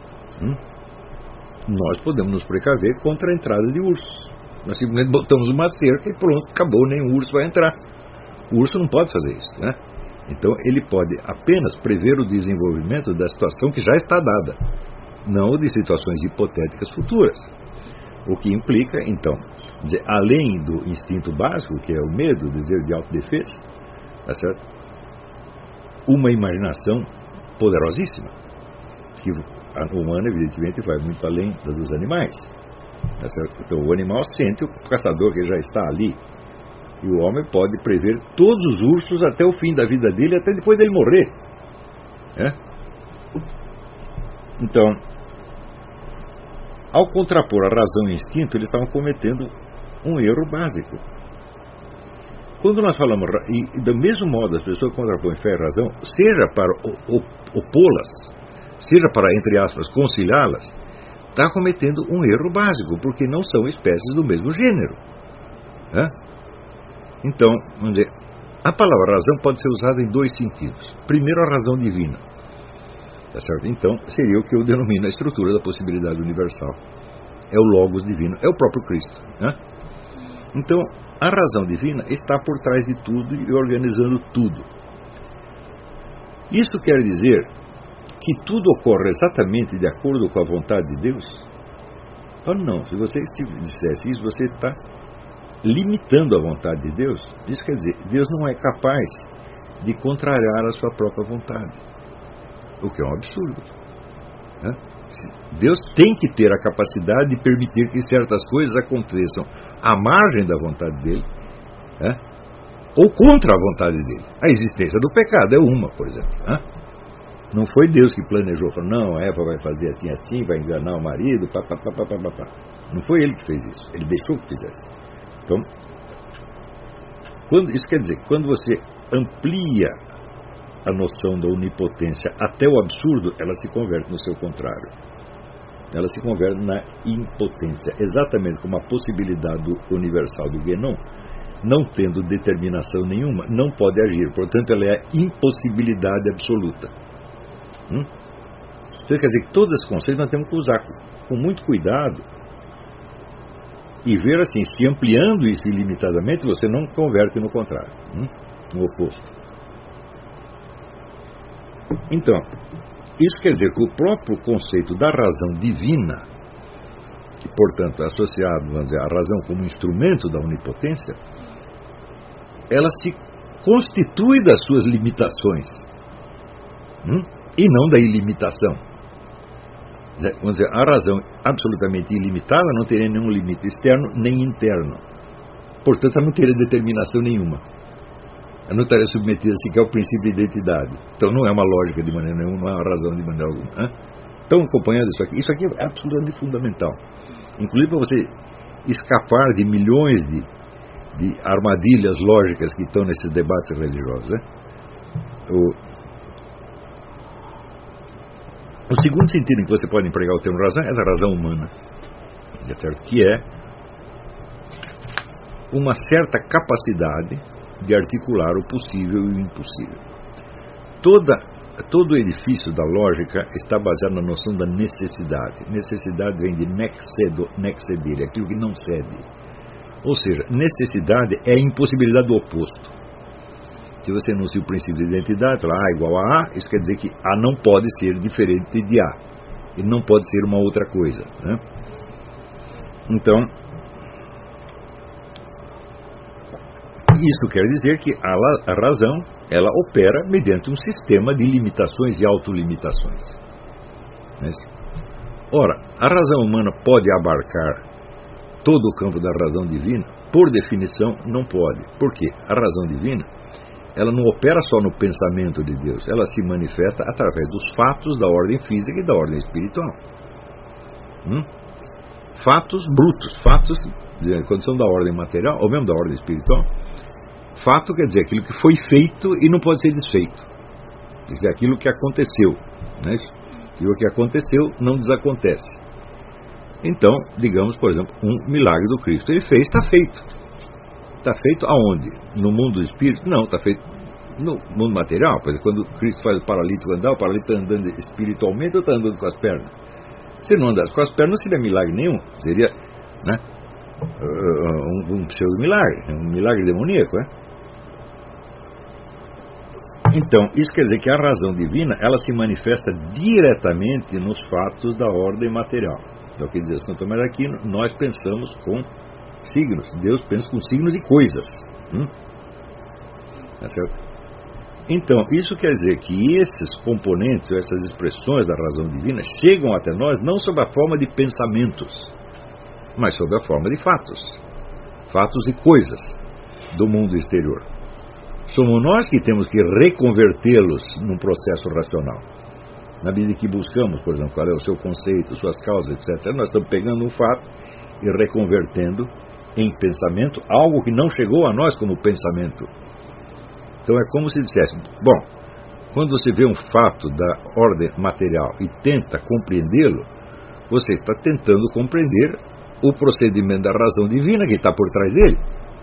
Nós podemos nos precaver contra a entrada de ursos. Nós simplesmente botamos uma cerca e pronto, acabou, nem o urso vai entrar. O urso não pode fazer isso, né? Então ele pode apenas prever o desenvolvimento da situação que já está dada, não de situações hipotéticas futuras. O que implica, então, dizer, além do instinto básico, que é o medo, o desejo de autodefesa, tá certo? Uma imaginação poderosíssima, que a humana, evidentemente, vai muito além da dos animais. Tá certo? Então, o animal sente o caçador que já está ali, e o homem pode prever todos os ursos até o fim da vida dele, até depois dele morrer. Então, ao contrapor a razão e o instinto, eles estavam cometendo um erro básico. Quando nós falamos, e do mesmo modo as pessoas contrapõem fé e razão, seja para opô-las, seja para, entre aspas, conciliá-las, está cometendo um erro básico, porque não são espécies do mesmo gênero. Então, vamos dizer, a palavra razão pode ser usada em dois sentidos. Primeiro, a razão divina. Tá certo? Então, seria o que eu denomino a estrutura da possibilidade universal. É o Logos divino, é o próprio Cristo. Então, a razão divina está por trás de tudo e organizando tudo. Isso quer dizer que tudo ocorre exatamente de acordo com a vontade de Deus? Então, não. Se você dissesse isso, você está limitando a vontade de Deus. Isso quer dizer, Deus não é capaz de contrariar a sua própria vontade. O que é um absurdo. Deus tem que ter a capacidade de permitir que certas coisas aconteçam à margem da vontade dele, ou contra a vontade dele. A existência do pecado é uma, por exemplo. Não foi Deus que planejou, falou, não, a Eva vai fazer assim, assim, vai enganar o marido, papapá. Não foi ele que fez isso, ele deixou que fizesse. Então, isso quer dizer, quando você amplia a noção da onipotência até o absurdo, ela se converte no seu contrário. Ela se converte na impotência, exatamente como a possibilidade universal do Guénon, não tendo determinação nenhuma, não pode agir. Portanto, ela é a impossibilidade absoluta. Então, quer dizer que todos esses conceitos nós temos que usar com muito cuidado e ver assim, se ampliando isso ilimitadamente, você não converte no contrário, no oposto. Então, isso quer dizer que o próprio conceito da razão divina, que, portanto, é associado, vamos dizer, à razão como instrumento da onipotência, ela se constitui das suas limitações, e não da ilimitação. Vamos dizer, a razão absolutamente ilimitada não teria nenhum limite externo nem interno. Portanto, ela não teria determinação nenhuma. Ela não estaria submetida sequer ao princípio de identidade. Então não é uma lógica de maneira nenhuma, não é uma razão de maneira alguma. Né? Estão acompanhando isso aqui? Isso aqui é absolutamente fundamental. Inclusive para você escapar de milhões de armadilhas lógicas que estão nesses debates religiosos. Né? O segundo sentido em que você pode empregar o termo razão é da razão humana, que é uma certa capacidade de articular o possível e o impossível. Todo o edifício da lógica está baseado na noção da necessidade. Necessidade vem de nexcedere, aquilo que não cede. Ou seja, necessidade é a impossibilidade do oposto. Se você enuncia o princípio de identidade, fala A igual a A, isso quer dizer que A não pode ser diferente de A. Ele não pode ser uma outra coisa. Né? Então, isso quer dizer que a razão, ela opera mediante um sistema de limitações e autolimitações. Ora, a razão humana pode abarcar todo o campo da razão divina? Por definição, não pode. Por quê? A razão divina, ela não opera só no pensamento de Deus, ela se manifesta através dos fatos da ordem física e da ordem espiritual. Fatos brutos, fatos, quando são da ordem material, ou mesmo da ordem espiritual. Fato quer dizer aquilo que foi feito e não pode ser desfeito. Quer dizer, aquilo que aconteceu. Né? E o que aconteceu não desacontece. Então, digamos, por exemplo, um milagre do Cristo. Ele fez, está feito. Está feito aonde? No mundo do espírito? Não, está feito no mundo material. Por exemplo, quando Cristo faz o paralítico andar, o paralítico está andando espiritualmente ou está andando com as pernas? Se não andasse com as pernas, não seria milagre nenhum. Seria, né, um pseudo-milagre, um milagre demoníaco, né? Então, isso quer dizer que a razão divina, ela se manifesta diretamente nos fatos da ordem material. Então, quer dizer, São Tomás de Aquino, nós pensamos com signos. Deus pensa com signos e coisas. Tá certo? Então, isso quer dizer que esses componentes, essas expressões da razão divina, chegam até nós não sob a forma de pensamentos, mas sob a forma de fatos. Fatos e coisas do mundo exterior. Somos nós que temos que reconvertê-los num processo racional. Na medida que buscamos, por exemplo, qual é o seu conceito, suas causas, etc., nós estamos pegando um fato e reconvertendo em pensamento algo que não chegou a nós como pensamento. Então é como se dissesse, bom, quando você vê um fato da ordem material e tenta compreendê-lo, você está tentando compreender o procedimento da razão divina que está por trás dele.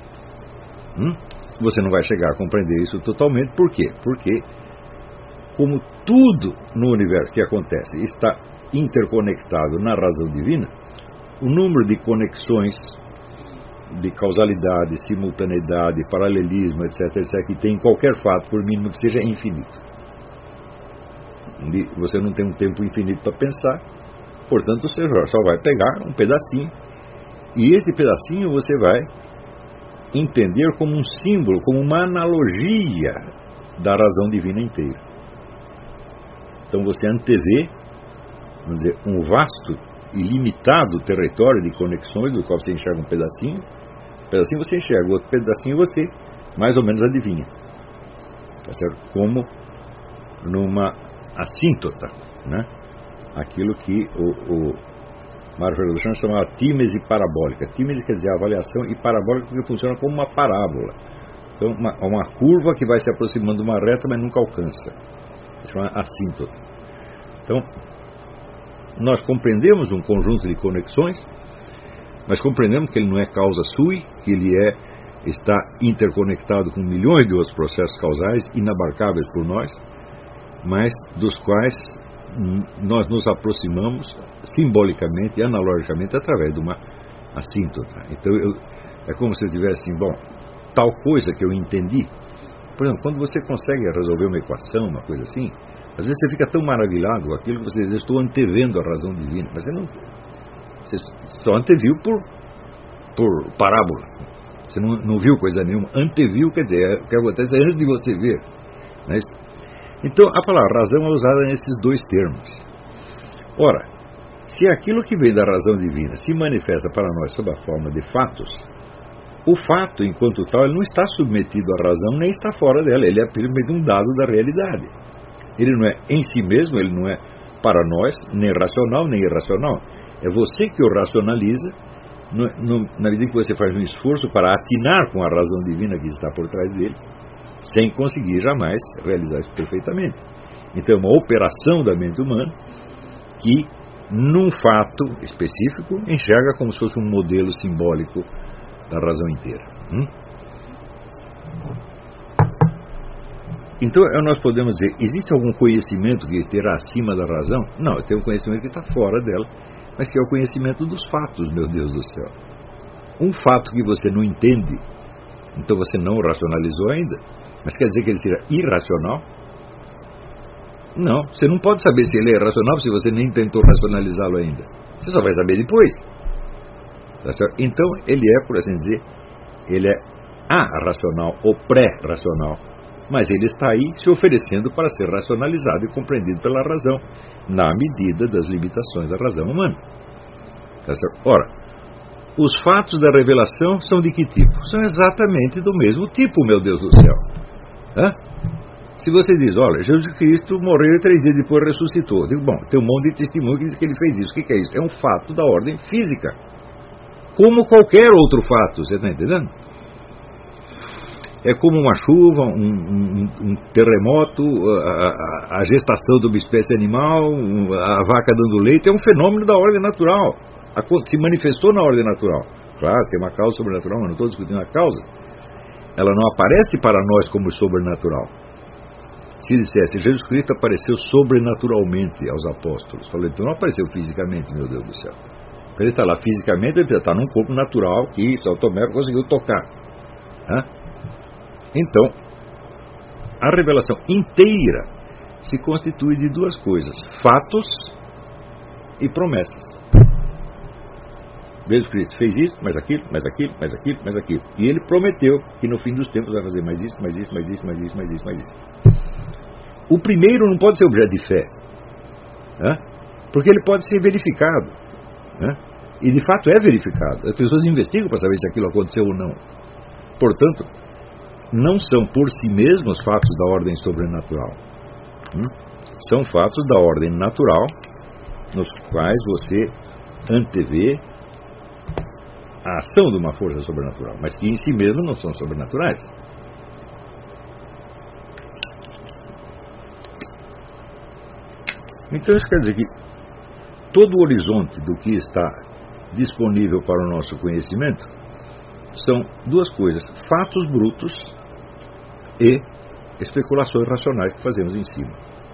Você não vai chegar a compreender isso totalmente. Por quê? Porque, como tudo no universo que acontece está interconectado na razão divina, o número de conexões, de causalidade, simultaneidade, paralelismo, etc., que tem em qualquer fato, por mínimo que seja, é infinito. Você não tem um tempo infinito para pensar, portanto, você só vai pegar um pedacinho, e esse pedacinho você vai entender como um símbolo, como uma analogia da razão divina inteira. Então você antevê, vamos dizer, um vasto e limitado território de conexões, do qual você enxerga um pedacinho você enxerga, outro pedacinho você mais ou menos adivinha. Tá certo? Como numa assíntota, né? Aquilo que o Mário Ferreira dos Santos chamava tímese parabólica. Tímese quer dizer avaliação, e parabólica porque funciona como uma parábola. Então, uma curva que vai se aproximando de uma reta, mas nunca alcança. Chama assíntota. Então, nós compreendemos um conjunto de conexões, mas compreendemos que ele não é causa sui, que ele está interconectado com milhões de outros processos causais inabarcáveis por nós, mas dos quais nós nos aproximamos simbolicamente e analogicamente através de uma assíntota. Então é como se eu tivesse assim, bom, tal coisa que eu entendi. Por exemplo, quando você consegue resolver uma equação, uma coisa assim, às vezes você fica tão maravilhado com aquilo que você diz, eu estou antevendo a razão divina, mas você só anteviu por parábola. Você não viu coisa nenhuma. Anteviu quer dizer, o que acontece antes de você ver. Não é isso? Então, a palavra razão é usada nesses dois termos. Ora, Se aquilo que vem da razão divina se manifesta para nós sob a forma de fatos, o fato, enquanto tal, ele não está submetido à razão, nem está fora dela. Ele é simplesmente um dado da realidade. Ele não é em si mesmo, ele não é para nós, nem racional, nem irracional. É você que o racionaliza, na medida que você faz um esforço para atinar com a razão divina que está por trás dele, sem conseguir jamais realizar isso perfeitamente. Então é uma operação da mente humana que, num fato específico, enxerga como se fosse um modelo simbólico da razão inteira. Então nós podemos dizer, existe algum conhecimento que esteja acima da razão? Não, tem um conhecimento que está fora dela, mas que é o conhecimento dos fatos, meu Deus do céu. Um fato que você não entende, então você não o racionalizou ainda, mas quer dizer que ele seja irracional? Não, você não pode saber se ele é irracional se você nem tentou racionalizá-lo ainda. Você só vai saber depois. Tá certo? Então ele é, por assim dizer, ele é arracional ou pré-racional, mas ele está aí se oferecendo para ser racionalizado e compreendido pela razão, na medida das limitações da razão humana. Tá certo? Ora, os fatos da revelação são de que tipo? São exatamente do mesmo tipo, meu Deus do céu. Se você diz, olha, Jesus Cristo morreu e 3 dias depois ressuscitou. Eu digo, bom, tem um monte de testemunho que diz que ele fez isso. O que é isso? É um fato da ordem física. Como qualquer outro fato, você está entendendo? É como uma chuva, um terremoto, a gestação de uma espécie animal, a vaca dando leite, é um fenômeno da ordem natural. Se manifestou na ordem natural. Claro, tem uma causa sobrenatural, mas não estou discutindo a causa. Ela não aparece para nós como sobrenatural. Se dissesse, Jesus Cristo apareceu sobrenaturalmente aos apóstolos. Falei, então não apareceu fisicamente, meu Deus do céu. Ele está lá fisicamente, ele está num corpo natural que São Tomé conseguiu tocar. Então, a revelação inteira se constitui de 2 coisas: fatos e promessas. Jesus Cristo fez isso, mais aquilo, mais aquilo, mais aquilo, mais aquilo. E ele prometeu que no fim dos tempos vai fazer mais isso, mais isso, mais isso, mais isso, mais isso, mais isso. O primeiro não pode ser objeto de fé, porque ele pode ser verificado. E de fato é verificado. As pessoas investigam para saber se aquilo aconteceu ou não. Portanto, não são por si mesmos fatos da ordem sobrenatural. São fatos da ordem natural, nos quais você antevê a ação de uma força sobrenatural, mas que em si mesmos não são sobrenaturais. Então isso quer dizer que todo o horizonte do que está disponível para o nosso conhecimento são 2 coisas: fatos brutos e especulações racionais que fazemos em cima.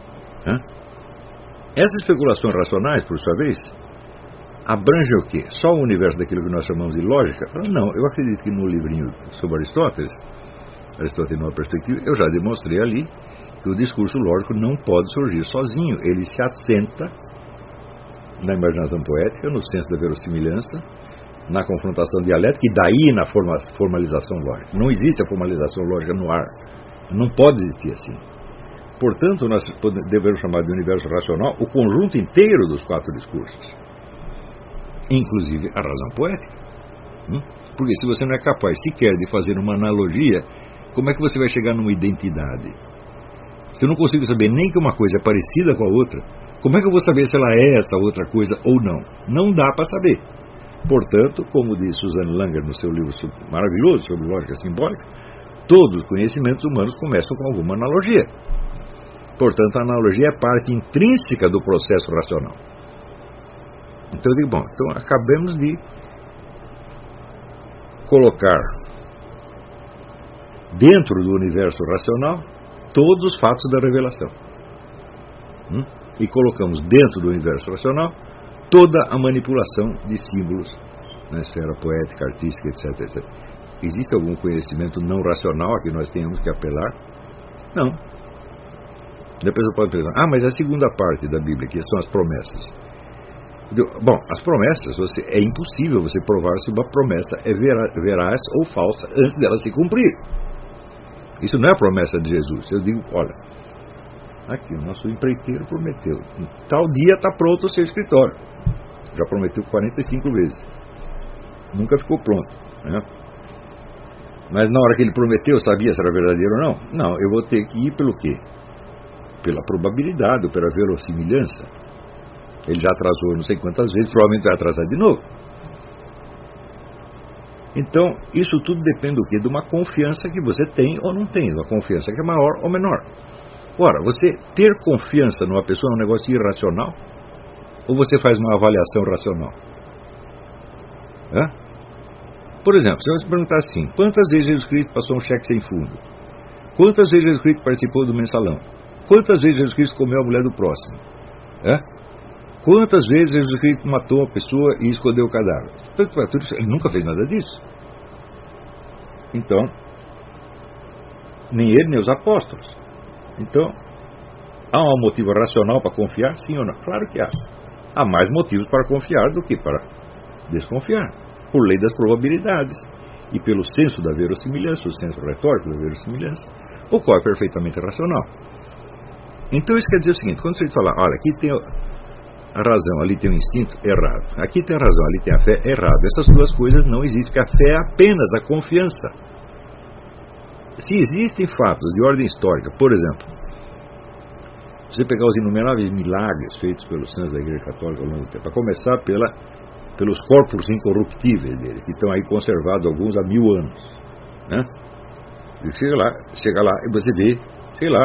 Essas especulações racionais, por sua vez, abrangem o quê? Só o universo daquilo que nós chamamos de lógica? Não, eu acredito que no livrinho sobre Aristóteles, numa perspectiva, eu já demonstrei ali que o discurso lógico não pode surgir sozinho. Ele se assenta na imaginação poética, no senso da verossimilhança, na confrontação dialética e daí na formalização lógica. Não existe a formalização lógica no ar. Não pode existir assim. Portanto, nós devemos chamar de universo racional o conjunto inteiro dos 4 discursos, inclusive a razão poética. Porque se você não é capaz sequer de fazer uma analogia, como é que você vai chegar numa identidade? Se eu não consigo saber nem que uma coisa é parecida com a outra, como é que eu vou saber se ela é essa outra coisa ou não? Não dá para saber. Portanto, como diz Suzanne Langer no seu livro maravilhoso sobre lógica simbólica, todos os conhecimentos humanos começam com alguma analogia. Portanto, a analogia é parte intrínseca do processo racional. Então eu digo, bom, então acabamos de colocar dentro do universo racional todos os fatos da revelação. E colocamos dentro do universo racional toda a manipulação de símbolos na esfera poética, artística, etc, etc. Existe algum conhecimento não racional a que nós tenhamos que apelar? Não. Depois eu posso pensar, mas a segunda parte da Bíblia, que são as promessas. Bom, as promessas, é impossível você provar se uma promessa é veraz ou falsa antes dela se cumprir. Isso não é a promessa de Jesus. Eu digo, olha, aqui o nosso empreiteiro prometeu, tal dia está pronto o seu escritório. Já prometeu 45 vezes. Nunca ficou pronto, né? Mas na hora que ele prometeu, sabia se era verdadeiro ou não? Não, eu vou ter que ir pelo quê? Pela probabilidade, ou pela verossimilhança. Ele já atrasou não sei quantas vezes, provavelmente vai atrasar de novo. Então, isso tudo depende do quê? De uma confiança que você tem ou não tem, de uma confiança que é maior ou menor. Ora, você ter confiança numa pessoa é um negócio irracional? Ou você faz uma avaliação racional? Por exemplo, se você perguntar assim, quantas vezes Jesus Cristo passou um cheque sem fundo? Quantas vezes Jesus Cristo participou do mensalão? Quantas vezes Jesus Cristo comeu a mulher do próximo? Quantas vezes Jesus Cristo matou uma pessoa e escondeu o cadáver? Ele nunca fez nada disso. Então, nem ele, nem os apóstolos. Então, há um motivo racional para confiar? Sim ou não? Claro que há. Há mais motivos para confiar do que para desconfiar. Por lei das probabilidades e pelo senso da verossimilhança, o senso retórico da verossimilhança, o qual é perfeitamente racional. Então isso quer dizer o seguinte, quando você fala, olha, aqui tem a razão, ali tem o instinto, errado. Aqui tem a razão, ali tem a fé, errado. Essas duas coisas não existem, porque a fé é apenas a confiança. Se existem fatos de ordem histórica, por exemplo, você pegar os inumeráveis milagres feitos pelos santos da Igreja Católica ao longo do tempo, para começar pelos corpos incorruptíveis dele, que estão aí conservados alguns há 1000 anos, né? E chega lá e você vê, sei lá,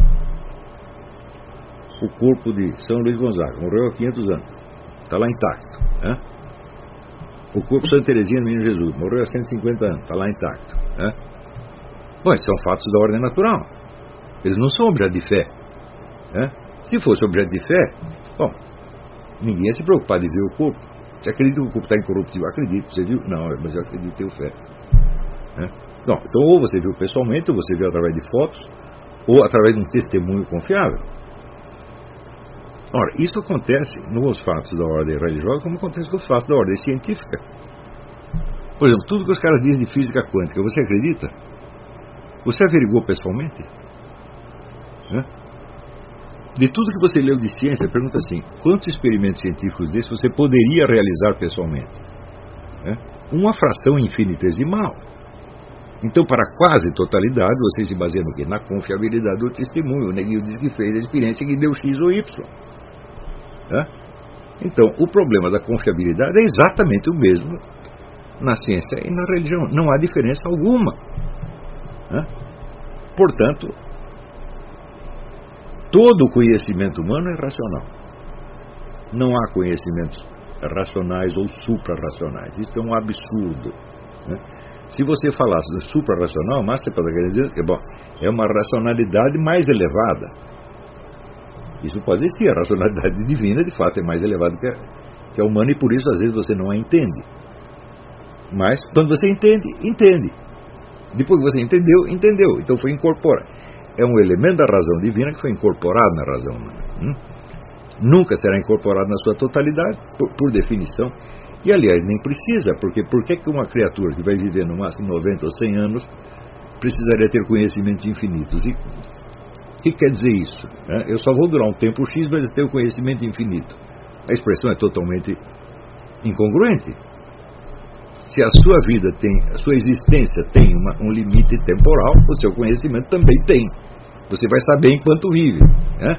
o corpo de São Luís Gonzaga, morreu há 500 anos, está lá intacto, né? O corpo de Santa Teresinha do Menino Jesus, morreu há 150 anos, está lá intacto, né? Bom, esses são fatos da ordem natural, eles não são objeto de fé, né? Se fosse objeto de fé, bom, ninguém ia se preocupar de ver o corpo. Você acredita que o corpo está incorruptível? Acredito, você viu? Não, mas eu acredito, tenho fé, né? Não, então ou você viu pessoalmente, ou você viu através de fotos, ou através de um testemunho confiável. Ora, isso acontece nos fatos da ordem religiosa como acontece com os fatos da ordem científica. Por exemplo, tudo que os caras dizem de física quântica, você acredita? Você averiguou pessoalmente? Né? De tudo que você leu de ciência, pergunta assim, quantos experimentos científicos desses você poderia realizar pessoalmente? Né? Uma fração infinitesimal. Então, para quase totalidade, você se baseia no quê? Na confiabilidade do testemunho. O neguinho diz que fez a experiência que deu X ou Y. Né? Então, o problema da confiabilidade é exatamente o mesmo na ciência e na religião. Não há diferença alguma. Né? Portanto, todo conhecimento humano é racional. Não há conhecimentos racionais ou suprarracionais. Isso é um absurdo. Né? Se você falasse do suprarracional, mas você pode dizer que é uma racionalidade mais elevada. Isso pode existir. A racionalidade divina, de fato, é mais elevada que a humana e por isso, às vezes, você não a entende. Mas, quando você entende, entende. Depois que você entendeu, entendeu. Então foi incorporado. É um elemento da razão divina que foi incorporado na razão humana. Nunca será incorporado na sua totalidade, por definição. E, aliás, nem precisa, porque por que uma criatura que vai viver no máximo 90 ou 100 anos precisaria ter conhecimentos infinitos? E o que quer dizer isso? Eu só vou durar um tempo X, mas eu tenho conhecimento infinito. A expressão é totalmente incongruente. Se a sua vida a sua existência tem um limite temporal, o seu conhecimento também tem. Você vai saber enquanto vive. Né?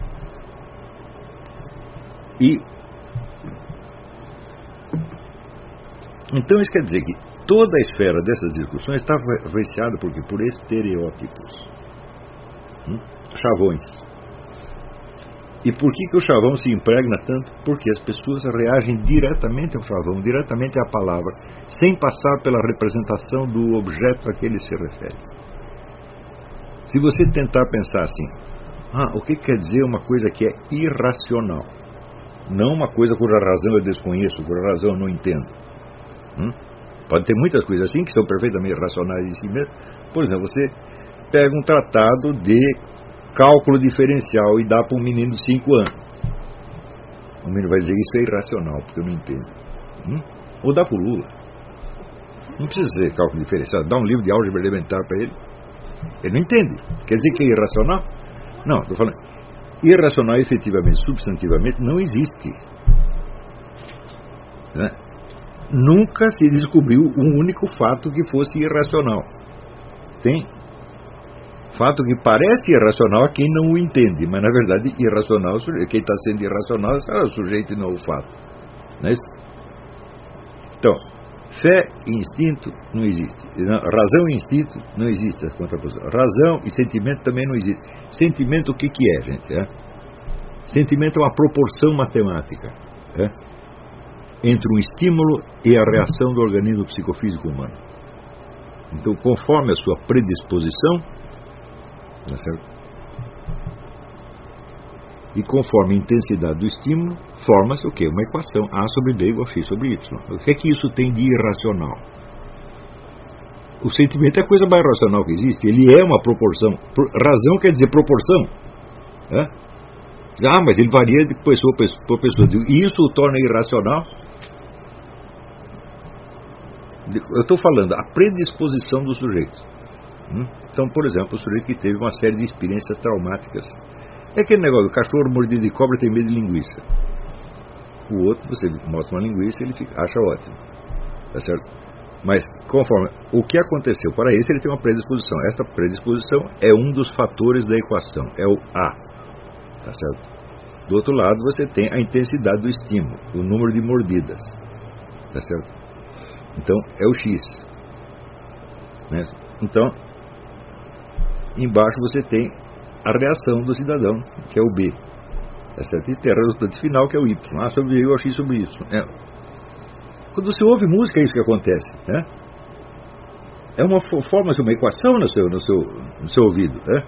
Então isso quer dizer que toda a esfera dessas discussões está viciada por estereótipos, chavões. E por que o chavão se impregna tanto? Porque as pessoas reagem diretamente ao chavão, diretamente à palavra, sem passar pela representação do objeto a que ele se refere. Se você tentar pensar assim, o que quer dizer uma coisa que é irracional? Não uma coisa cuja razão eu desconheço, cuja razão eu não entendo. Pode ter muitas coisas assim que são perfeitamente racionais em si mesmo. Por exemplo, você pega um tratado de cálculo diferencial e dá para um menino de 5 anos. O menino vai dizer isso é irracional, porque eu não entendo. Ou dá para o Lula. Não precisa dizer cálculo diferencial. Dá um livro de álgebra elementar para ele. Ele não entende. Quer dizer que é irracional? Não, estou falando. Irracional, efetivamente, substantivamente, não existe. né? Nunca se descobriu um único fato que fosse irracional. Tem fato que parece irracional a quem não o entende, mas na verdade irracional, quem está sendo irracional é o sujeito e não o fato. Não é isso? Então, fé e instinto não existe. Razão e instinto não existe essa contraposição. Razão e sentimento também não existe. Sentimento o que é, gente? Sentimento é uma proporção matemática entre um estímulo e a reação do organismo psicofísico humano. Então, conforme a sua predisposição, tá certo? E conforme a intensidade do estímulo, forma-se o quê? Uma equação A sobre B igual a X sobre Y. O que é que isso tem de irracional? O sentimento é a coisa mais racional que existe. Ele é uma proporção. Razão quer dizer proporção. Mas ele varia de pessoa para pessoa. E isso o torna irracional? Eu estou falando a predisposição do sujeito. Então, por exemplo, o sujeito que teve uma série de experiências traumáticas. É aquele negócio, o cachorro mordido de cobra tem medo de linguiça. O outro, você mostra uma linguiça e ele acha ótimo. Tá certo? Mas, conforme o que aconteceu para esse, ele tem uma predisposição. Esta predisposição é um dos fatores da equação, é o A. Tá certo? Do outro lado, você tem a intensidade do estímulo, o número de mordidas. Tá certo? Então, é o X. Né? Então, embaixo você tem a reação do cidadão, que é o B. É certo? Isso tem a resultante final, que é o Y. A sobre B igual a X sobre Y. Quando você ouve música, é isso que acontece. Né? É uma forma, uma equação no seu ouvido. Né?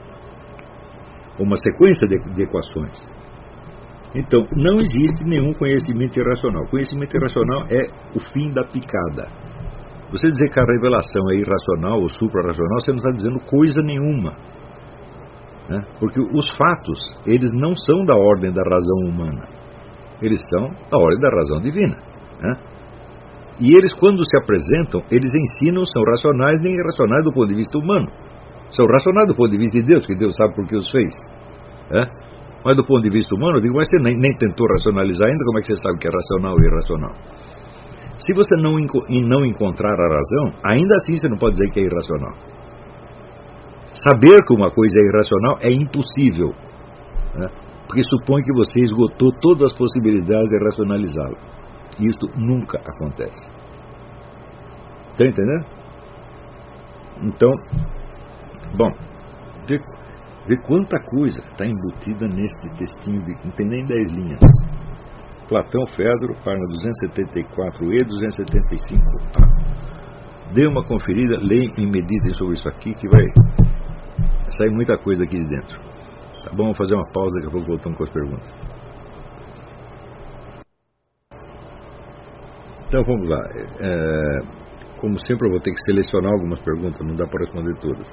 Uma sequência de equações. Então, não existe nenhum conhecimento irracional. Conhecimento irracional é o fim da picada. Você dizer que a revelação é irracional ou supra-racional, você não está dizendo coisa nenhuma. Né? Porque os fatos, eles não são da ordem da razão humana. Eles são da ordem da razão divina. Né? E eles, quando se apresentam, eles ensinam, são racionais nem irracionais do ponto de vista humano. São racionais do ponto de vista de Deus, que Deus sabe por que os fez. Né? Mas do ponto de vista humano, eu digo, mas você nem tentou racionalizar ainda, como é que você sabe que é racional ou irracional? Se você não encontrar a razão, ainda assim você não pode dizer que é irracional. Saber que uma coisa é irracional é impossível, né? Porque supõe que você esgotou todas as possibilidades de racionalizá-lo. E isso nunca acontece. Está entendendo? Então, bom, vê quanta coisa está embutida neste textinho, não tem nem 10 linhas. Platão, Fedro, página 274E, 275A. Dê uma conferida, leia e meditem sobre isso aqui, que vai sair muita coisa aqui de dentro. Tá bom? Vamos fazer uma pausa, daqui a pouco voltamos com as perguntas. Então vamos lá. Como sempre, eu vou ter que selecionar algumas perguntas, não dá para responder todas.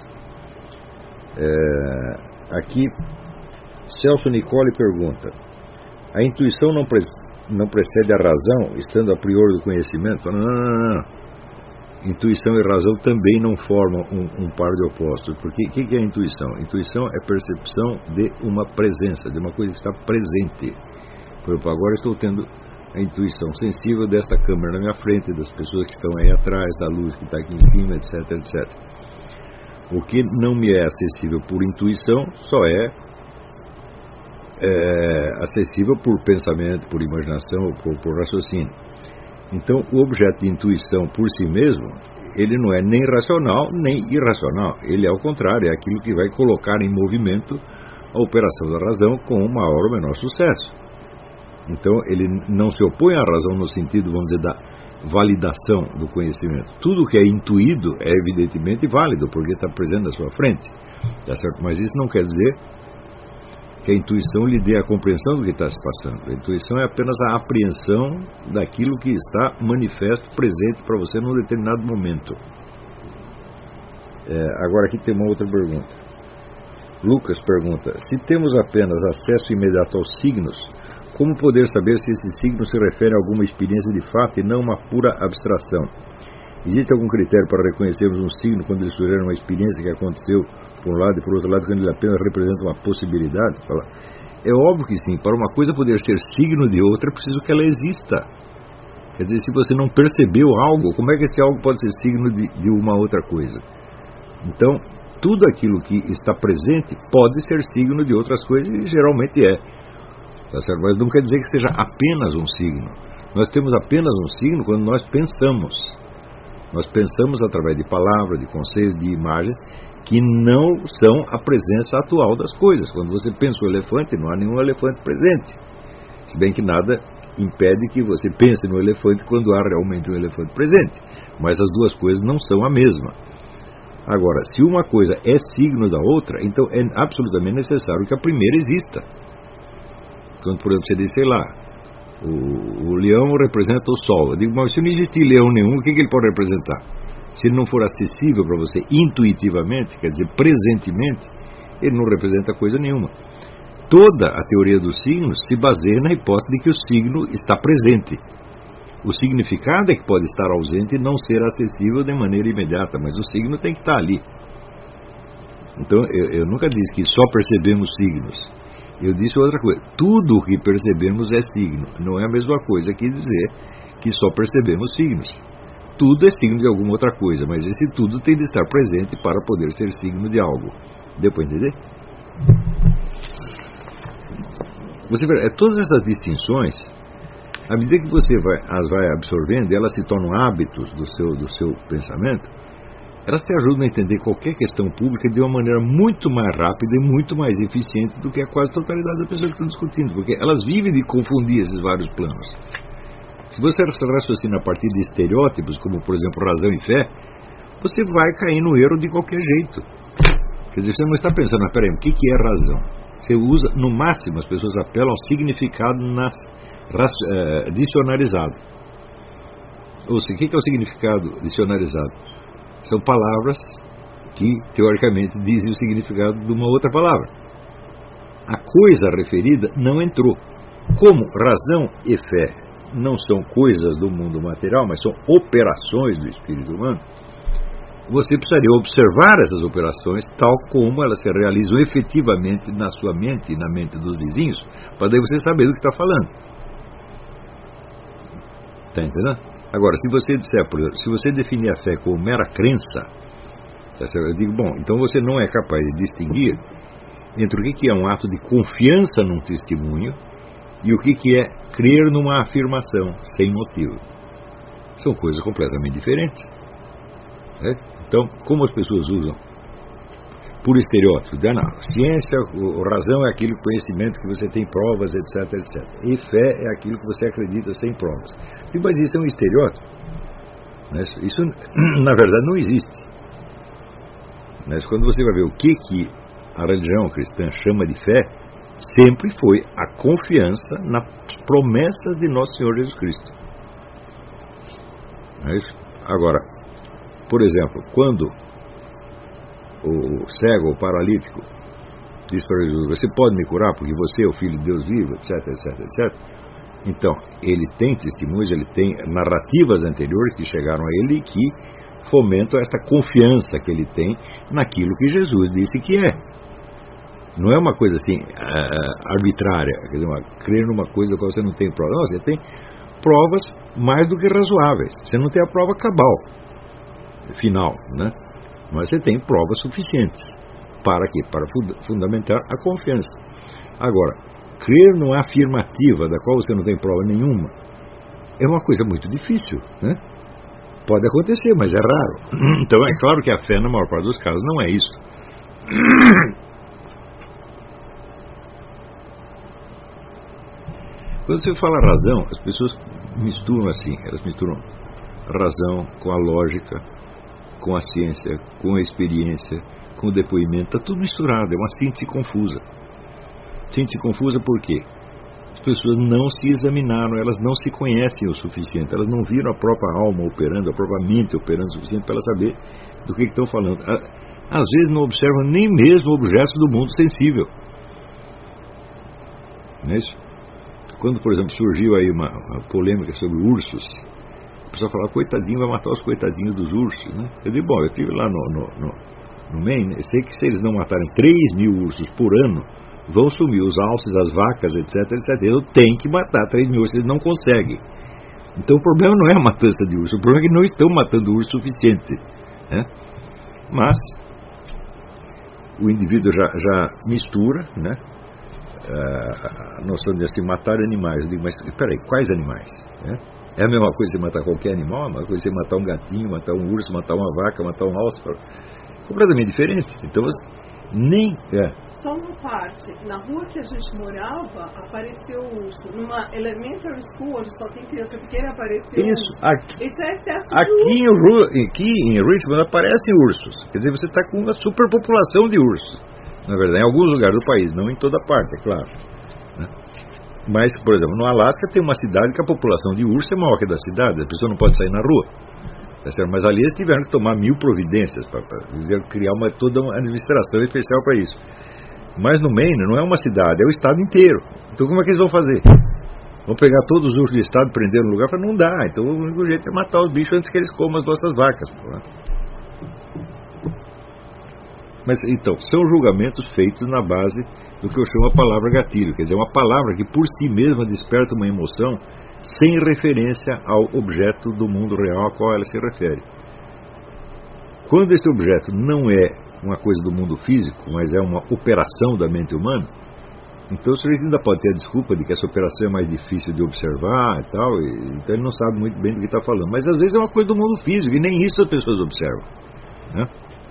Aqui, Celso Nicole pergunta: a intuição não precede a razão, estando a priori do conhecimento? Não. Intuição e razão também não formam um par de opostos. Porque o que é intuição? Intuição é percepção de uma presença, de uma coisa que está presente. Por exemplo, agora estou tendo a intuição sensível desta câmera na minha frente, das pessoas que estão aí atrás, da luz que está aqui em cima, etc, etc. O que não me é acessível por intuição só é acessível por pensamento, por imaginação ou por raciocínio. Então, o objeto de intuição por si mesmo, ele não é nem racional nem irracional. Ele é ao contrário, é aquilo que vai colocar em movimento a operação da razão com maior ou menor sucesso. Então, ele não se opõe à razão no sentido, vamos dizer, da validação do conhecimento. Tudo que é intuído é evidentemente válido, porque está presente na sua frente. Tá certo? Mas isso não quer dizer que a intuição lhe dê a compreensão do que está se passando. A intuição é apenas a apreensão daquilo que está manifesto, presente para você num determinado momento. Agora aqui tem uma outra pergunta. Lucas pergunta: se temos apenas acesso imediato aos signos, como poder saber se esse signo se refere a alguma experiência de fato e não uma pura abstração? Existe algum critério para reconhecermos um signo quando ele sugere uma experiência que aconteceu por um lado, e por outro lado, quando ele apenas representa uma possibilidade? É óbvio que sim. Para uma coisa poder ser signo de outra, é preciso que ela exista. Quer dizer, se você não percebeu algo, como é que esse algo pode ser signo de uma outra coisa? Então, tudo aquilo que está presente pode ser signo de outras coisas, e geralmente é. Tá certo? Mas não quer dizer que seja apenas um signo. Nós temos apenas um signo quando nós pensamos. Nós pensamos através de palavras, de conceitos, de imagens, que não são a presença atual das coisas. Quando você pensa o elefante, não há nenhum elefante presente. Se bem que nada impede que você pense no elefante quando há realmente um elefante presente. Mas as duas coisas não são a mesma. Agora, se uma coisa é signo da outra, então é absolutamente necessário que a primeira exista. Quando, por exemplo, você diz, sei lá, o leão representa o sol. Eu digo, mas se não existir leão nenhum, o que ele pode representar? Se ele não for acessível para você intuitivamente, quer dizer, presentemente, ele não representa coisa nenhuma. Toda a teoria dos signos se baseia na hipótese de que o signo está presente. O significado é que pode estar ausente e não ser acessível de maneira imediata, mas o signo tem que estar ali. Então, eu nunca disse que só percebemos signos. Eu disse outra coisa. Tudo o que percebemos é signo. Não é a mesma coisa que dizer que só percebemos signos. Tudo é signo de alguma outra coisa, mas esse tudo tem de estar presente para poder ser signo de algo. Deu para entender? Você vê, todas essas distinções, à medida que você as vai absorvendo, elas se tornam hábitos do seu pensamento, elas te ajudam a entender qualquer questão pública de uma maneira muito mais rápida e muito mais eficiente do que a quase totalidade das pessoas que estão discutindo, porque elas vivem de confundir esses vários planos. Se você raciocina a partir de estereótipos, como por exemplo razão e fé, você vai cair no erro de qualquer jeito. Quer dizer, você não está pensando, mas peraí, o que é razão? Você usa, no máximo, as pessoas apelam ao significado dicionarizado. Ou seja, o que é o significado dicionarizado? São palavras que, teoricamente, dizem o significado de uma outra palavra. A coisa referida não entrou. Como razão e fé não são coisas do mundo material, mas são operações do espírito humano, você precisaria observar essas operações tal como elas se realizam efetivamente na sua mente e na mente dos vizinhos, para daí você saber do que está falando. Está entendendo? Agora, se você disser, por exemplo, se você definir a fé como mera crença, eu digo, bom, então você não é capaz de distinguir entre o que é um ato de confiança num testemunho e o que é crer numa afirmação sem motivo. São coisas completamente diferentes. Então, como as pessoas usam por estereótipo, ciência, razão é aquele conhecimento que você tem provas, etc, etc. E fé é aquilo que você acredita sem provas. Mas isso é um estereótipo. Isso, na verdade, não existe. Mas quando você vai ver o que a religião cristã chama de fé, sempre foi a confiança nas promessas de Nosso Senhor Jesus Cristo. Agora, por exemplo, quando o cego ou paralítico diz para Jesus, você pode me curar porque você é o Filho de Deus vivo, etc, etc, etc. Então, ele tem testemunhos, ele tem narrativas anteriores que chegaram a ele e que fomentam essa confiança que ele tem naquilo que Jesus disse que é. Não é uma coisa assim arbitrária, quer dizer, crer numa coisa que você não tem prova. Não, você tem provas mais do que razoáveis. Você não tem a prova cabal, final, né? Mas você tem provas suficientes. Para quê? Para fundamentar a confiança. Agora, crer numa afirmativa da qual você não tem prova nenhuma é uma coisa muito difícil, né? Pode acontecer, mas é raro. Então é claro que a fé, na maior parte dos casos, não é isso. Quando você fala razão, as pessoas misturam assim, elas misturam razão com a lógica, com a ciência, com a experiência, com o depoimento, está tudo misturado, é uma síntese confusa. Síntese confusa por quê? As pessoas não se examinaram, elas não se conhecem o suficiente, elas não viram a própria alma operando, a própria mente operando o suficiente para elas saber do que estão falando. Às vezes não observam nem mesmo objetos do mundo sensível. Não é isso? Quando, por exemplo, surgiu aí uma polêmica sobre ursos, a pessoa falava, coitadinho, vai matar os coitadinhos dos ursos, né? Eu digo, bom, eu estive lá no Maine, eu sei que se eles não matarem 3.000 ursos por ano, vão sumir os alces, as vacas, etc, etc. Eu tenho que matar 3.000 ursos, eles não conseguem. Então o problema não é a matança de urso, o problema é que não estão matando o urso o suficiente, né? Mas o indivíduo já mistura, né, a noção de assim, matar animais. Eu digo, mas peraí, quais animais? Né? É a mesma coisa você matar qualquer animal, é a mesma coisa você matar um gatinho, matar um urso, matar uma vaca, matar um alce, completamente diferente. Então nem... Só uma parte, na rua que a gente morava, apareceu o urso. Numa elementary school, onde só tem criança pequena, apareceu isso, urso. Isso é excesso de aqui em Richmond aparecem ursos. Quer dizer, você está com uma superpopulação de ursos. Na verdade, em alguns lugares do país, não em toda parte, é claro. Né? Mas, por exemplo, no Alasca tem uma cidade que a população de urso é maior que a da cidade. A pessoa não pode sair na rua. Mas ali eles tiveram que tomar 1000 providências para criar toda uma administração especial para isso. Mas no Maine não é uma cidade, é o estado inteiro. Então como é que eles vão fazer? Vão pegar todos os ursos do estado e prender no lugar? Não dá. Então o único jeito é matar os bichos antes que eles comam as nossas vacas. Mas então, são julgamentos feitos na base do que eu chamo a palavra gatilho. Quer dizer, uma palavra que por si mesma desperta uma emoção sem referência ao objeto do mundo real a qual ela se refere. Quando esse objeto não é uma coisa do mundo físico, mas é uma operação da mente humana, então o sujeito ainda pode ter a desculpa de que essa operação é mais difícil de observar e tal, então ele não sabe muito bem do que está falando. Mas às vezes é uma coisa do mundo físico e nem isso as pessoas observam, né?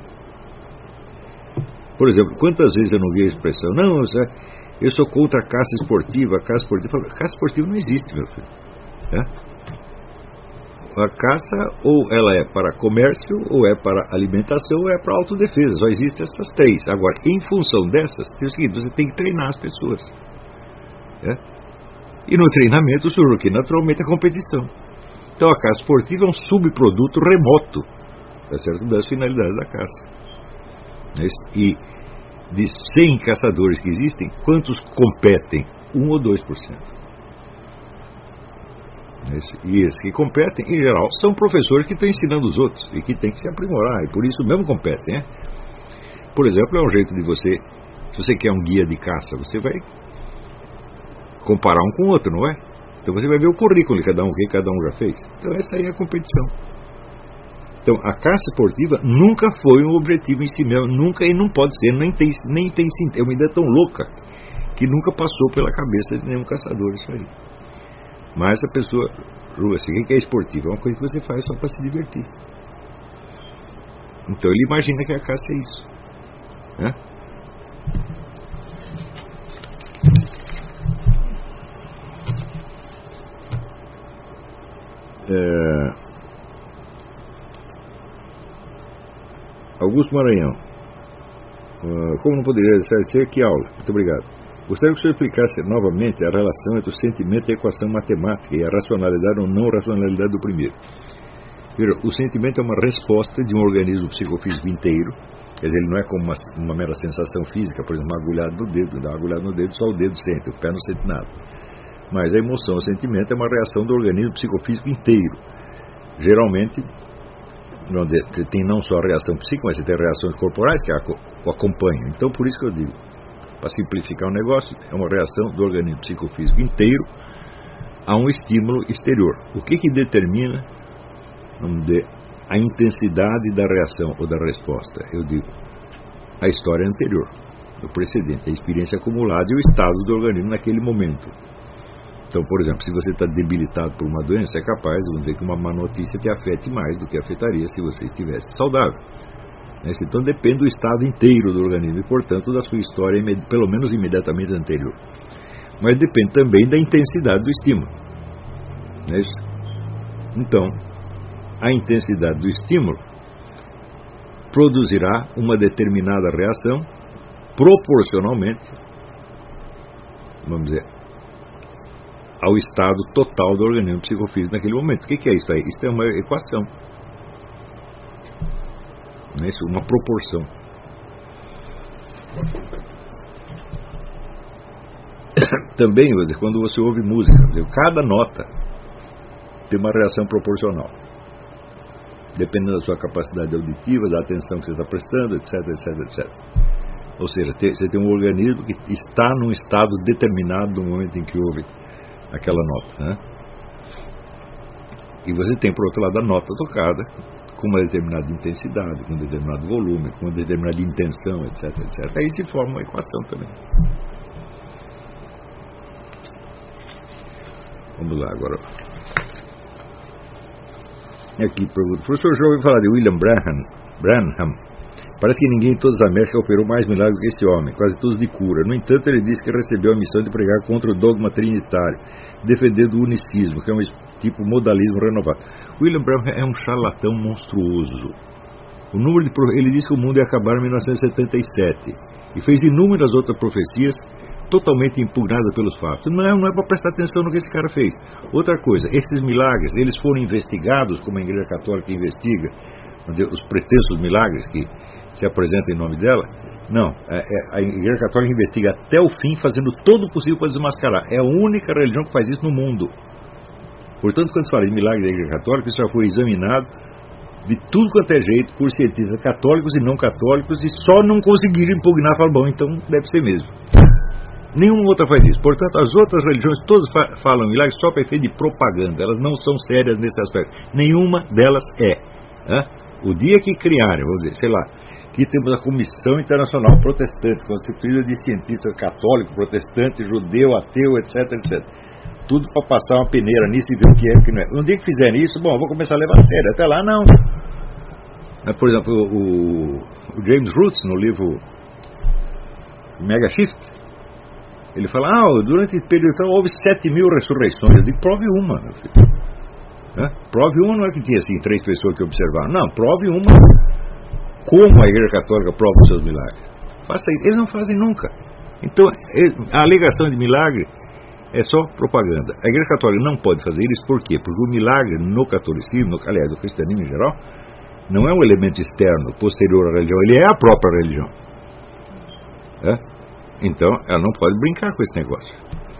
Por exemplo, quantas vezes eu não vi a expressão, não, eu sou contra a caça esportiva, caça esportiva não existe, meu filho, né? A caça ou ela é para comércio, ou é para alimentação, ou é para autodefesa. Só existem essas três. Agora, em função dessas, tem o seguinte, você tem que treinar as pessoas, né? E no treinamento surge o que? Naturalmente a competição. Então a caça esportiva é um subproduto remoto, tá certo, das finalidades da caça. E de 100 caçadores que existem, quantos competem? 1 ou 2%. E esses que competem, em geral, são professores que estão ensinando os outros e que têm que se aprimorar, e por isso mesmo competem, né? Por exemplo, é um jeito de você, se você quer um guia de caça, você vai comparar um com o outro, não é? Então você vai ver o currículo de cada um, o que cada um já fez. Então essa aí é a competição. Então a caça esportiva nunca foi um objetivo em si mesmo, nunca, e não pode ser, nem tem é uma ideia tão louca que nunca passou pela cabeça de nenhum caçador isso aí. Mas a pessoa, assim, o que é esportivo? É uma coisa que você faz só para se divertir. Então ele imagina que a caça é isso, né? Augusto Maranhão, como não poderia deixar de ser, que aula? Muito obrigado. Gostaria que o senhor explicasse novamente a relação entre o sentimento e a equação matemática e a racionalidade ou não racionalidade do primeiro. Veja, o sentimento é uma resposta de um organismo psicofísico inteiro, quer dizer, ele não é como uma mera sensação física, por exemplo, uma agulhada no dedo, dá uma agulhada no dedo, só o dedo sente, o pé não sente nada. Mas a emoção, o sentimento é uma reação do organismo psicofísico inteiro. Geralmente, você tem não só a reação psíquica, mas você tem reações corporais que o acompanham. Então, por isso que eu digo, para simplificar o negócio, é uma reação do organismo psicofísico inteiro a um estímulo exterior. O que determina, vamos dizer, a intensidade da reação ou da resposta? Eu digo, a história anterior, o precedente, a experiência acumulada e o estado do organismo naquele momento. Então, por exemplo, se você está debilitado por uma doença, é capaz, vamos dizer, que uma má notícia te afete mais do que afetaria se você estivesse saudável. Então depende do estado inteiro do organismo e, portanto, da sua história, pelo menos imediatamente anterior. Mas depende também da intensidade do estímulo. Então, a intensidade do estímulo produzirá uma determinada reação proporcionalmente, vamos dizer, ao estado total do organismo psicofísico naquele momento. O que é isso aí? Isso é uma equação. Isso, uma proporção. Também, quando você ouve música, cada nota tem uma reação proporcional, dependendo da sua capacidade auditiva, da atenção que você está prestando, etc, etc, etc. Ou seja, você tem um organismo que está num estado determinado no momento em que ouve aquela nota, né? E você tem, por outro lado, a nota tocada com uma determinada intensidade, com um determinado volume, com uma determinada intenção, etc, etc. Aí se forma uma equação também. Vamos lá agora. Aqui pergunta: professor, já ouviu falar de William Branham? Parece que ninguém em todas as Américas operou mais milagre que esse homem, quase todos de cura. No entanto, ele disse que recebeu a missão de pregar contra o dogma trinitário, defendendo o unicismo, que é um tipo modalismo renovado. William Branham é um charlatão monstruoso. Ele disse que o mundo ia acabar em 1977 e fez inúmeras outras profecias totalmente impugnadas pelos fatos. Não é para prestar atenção no que esse cara fez. Outra coisa, esses milagres, eles foram investigados, como a Igreja Católica investiga, os pretensos milagres que se apresentam em nome dela. Não, a Igreja Católica investiga até o fim, fazendo todo o possível para desmascarar. É a única religião que faz isso no mundo. Portanto, quando se fala de milagre da Igreja Católica, isso já foi examinado de tudo quanto é jeito por cientistas católicos e não católicos, e só não conseguiram impugnar. Falaram, bom, então deve ser mesmo. Nenhuma outra faz isso. Portanto, as outras religiões todas falam milagres só para efeito de propaganda. Elas não são sérias nesse aspecto. Nenhuma delas é. O dia que criarem, vamos dizer, sei lá, que temos a Comissão Internacional Protestante, constituída de cientistas católicos, protestantes, judeu, ateu, etc, etc. Tudo para passar uma peneira nisso e ver o que é e o que não é. No dia que fizerem isso, bom, eu vou começar a levar a sério. Até lá, não. Por exemplo, o James Roots, no livro Mega Shift, ele fala, durante esse período então, houve 7.000 ressurreições. Eu digo, prove uma, meu filho. Prove uma, não é que tinha assim 3 pessoas que observaram. Não, prove uma. Como a Igreja Católica prova os seus milagres? Faça isso. Eles não fazem nunca. Então, a alegação de milagre é só propaganda. A Igreja Católica não pode fazer isso, por quê? Porque o milagre no catolicismo, aliás, no cristianismo em geral, não é um elemento externo, posterior à religião, ele é a própria religião. Então, ela não pode brincar com esse negócio.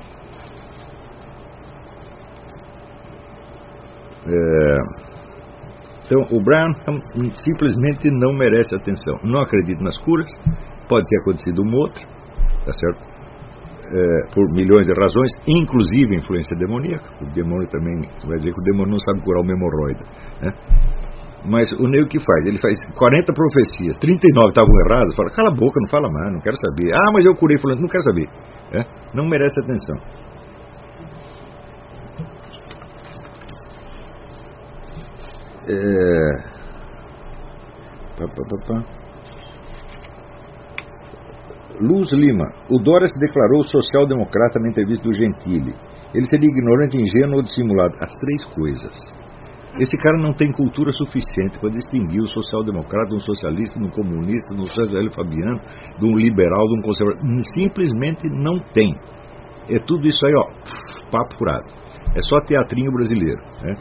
Então, o Branham simplesmente não merece atenção. Não acredito nas curas, pode ter acontecido uma outra, tá certo? Por milhões de razões, inclusive influência demoníaca. O demônio também, vai dizer que o demônio não sabe curar o hemorroida, né? Mas o nego que faz? Ele faz 40 profecias, 39 estavam erradas, fala, cala a boca, não fala mais, não quero saber. Mas eu curei fulano, não quero saber. Não merece atenção. Luz Lima: o Dória se declarou social-democrata na entrevista do Gentili. Ele seria ignorante, ingênuo ou dissimulado? As 3 coisas. Esse cara não tem cultura suficiente para distinguir o social-democrata de um socialista, de um comunista, de um socialista fabiano, de um liberal, de um conservador. Simplesmente não tem. É tudo isso aí, papo furado. É só teatrinho brasileiro, né?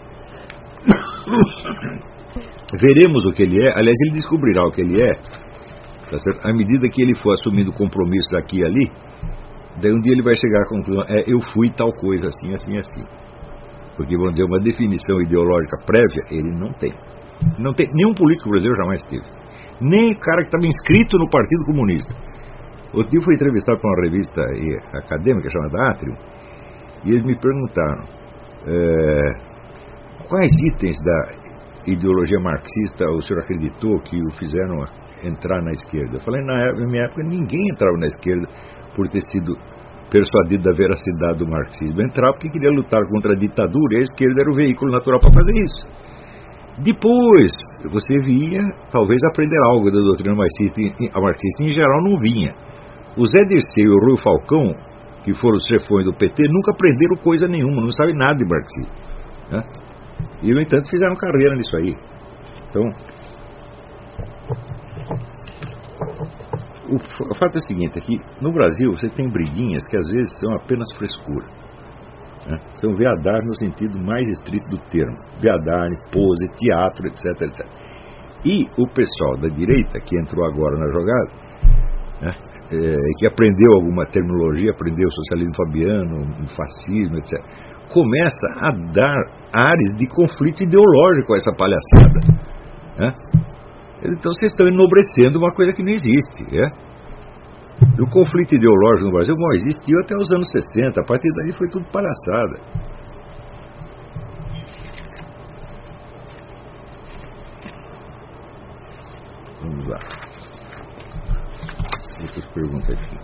Veremos o que ele é. Aliás, ele descobrirá o que ele é, tá certo? À medida que ele for assumindo compromissos aqui e ali, daí um dia ele vai chegar à conclusão, eu fui tal coisa, assim, assim, assim. Porque, vamos dizer, uma definição ideológica prévia, ele não tem. Não tem. Nenhum político brasileiro jamais teve. Nem o cara que estava inscrito no Partido Comunista. Outro dia eu fui entrevistado por uma revista acadêmica chamada Atrium, e eles me perguntaram quais itens da ideologia marxista o senhor acreditou que o fizeram entrar na esquerda. Eu falei, na minha época ninguém entrava na esquerda por ter sido persuadido da veracidade do marxismo. Entrava porque queria lutar contra a ditadura, e a esquerda era o veículo natural para fazer isso. Depois você via talvez aprender algo da doutrina marxista. A marxista em geral não vinha. O Zé Dirceu e o Rui Falcão, que foram os chefões do PT, nunca aprenderam coisa nenhuma, não sabem nada de marxismo, né? E, no entanto, fizeram carreira nisso aí. Então, o fato é o seguinte, aqui no Brasil você tem briguinhas que às vezes são apenas frescura, né? São veadar no sentido mais estrito do termo. Veadar, pose, teatro, etc, etc. E o pessoal da direita, que entrou agora na jogada, né, que aprendeu alguma terminologia, aprendeu o socialismo fabiano, o fascismo, etc., começa a dar ares de conflito ideológico a essa palhaçada, né? Então vocês estão enobrecendo uma coisa que não existe, né? O conflito ideológico no Brasil, bom, existiu até os anos 60, a partir daí foi tudo palhaçada. outras perguntas aqui.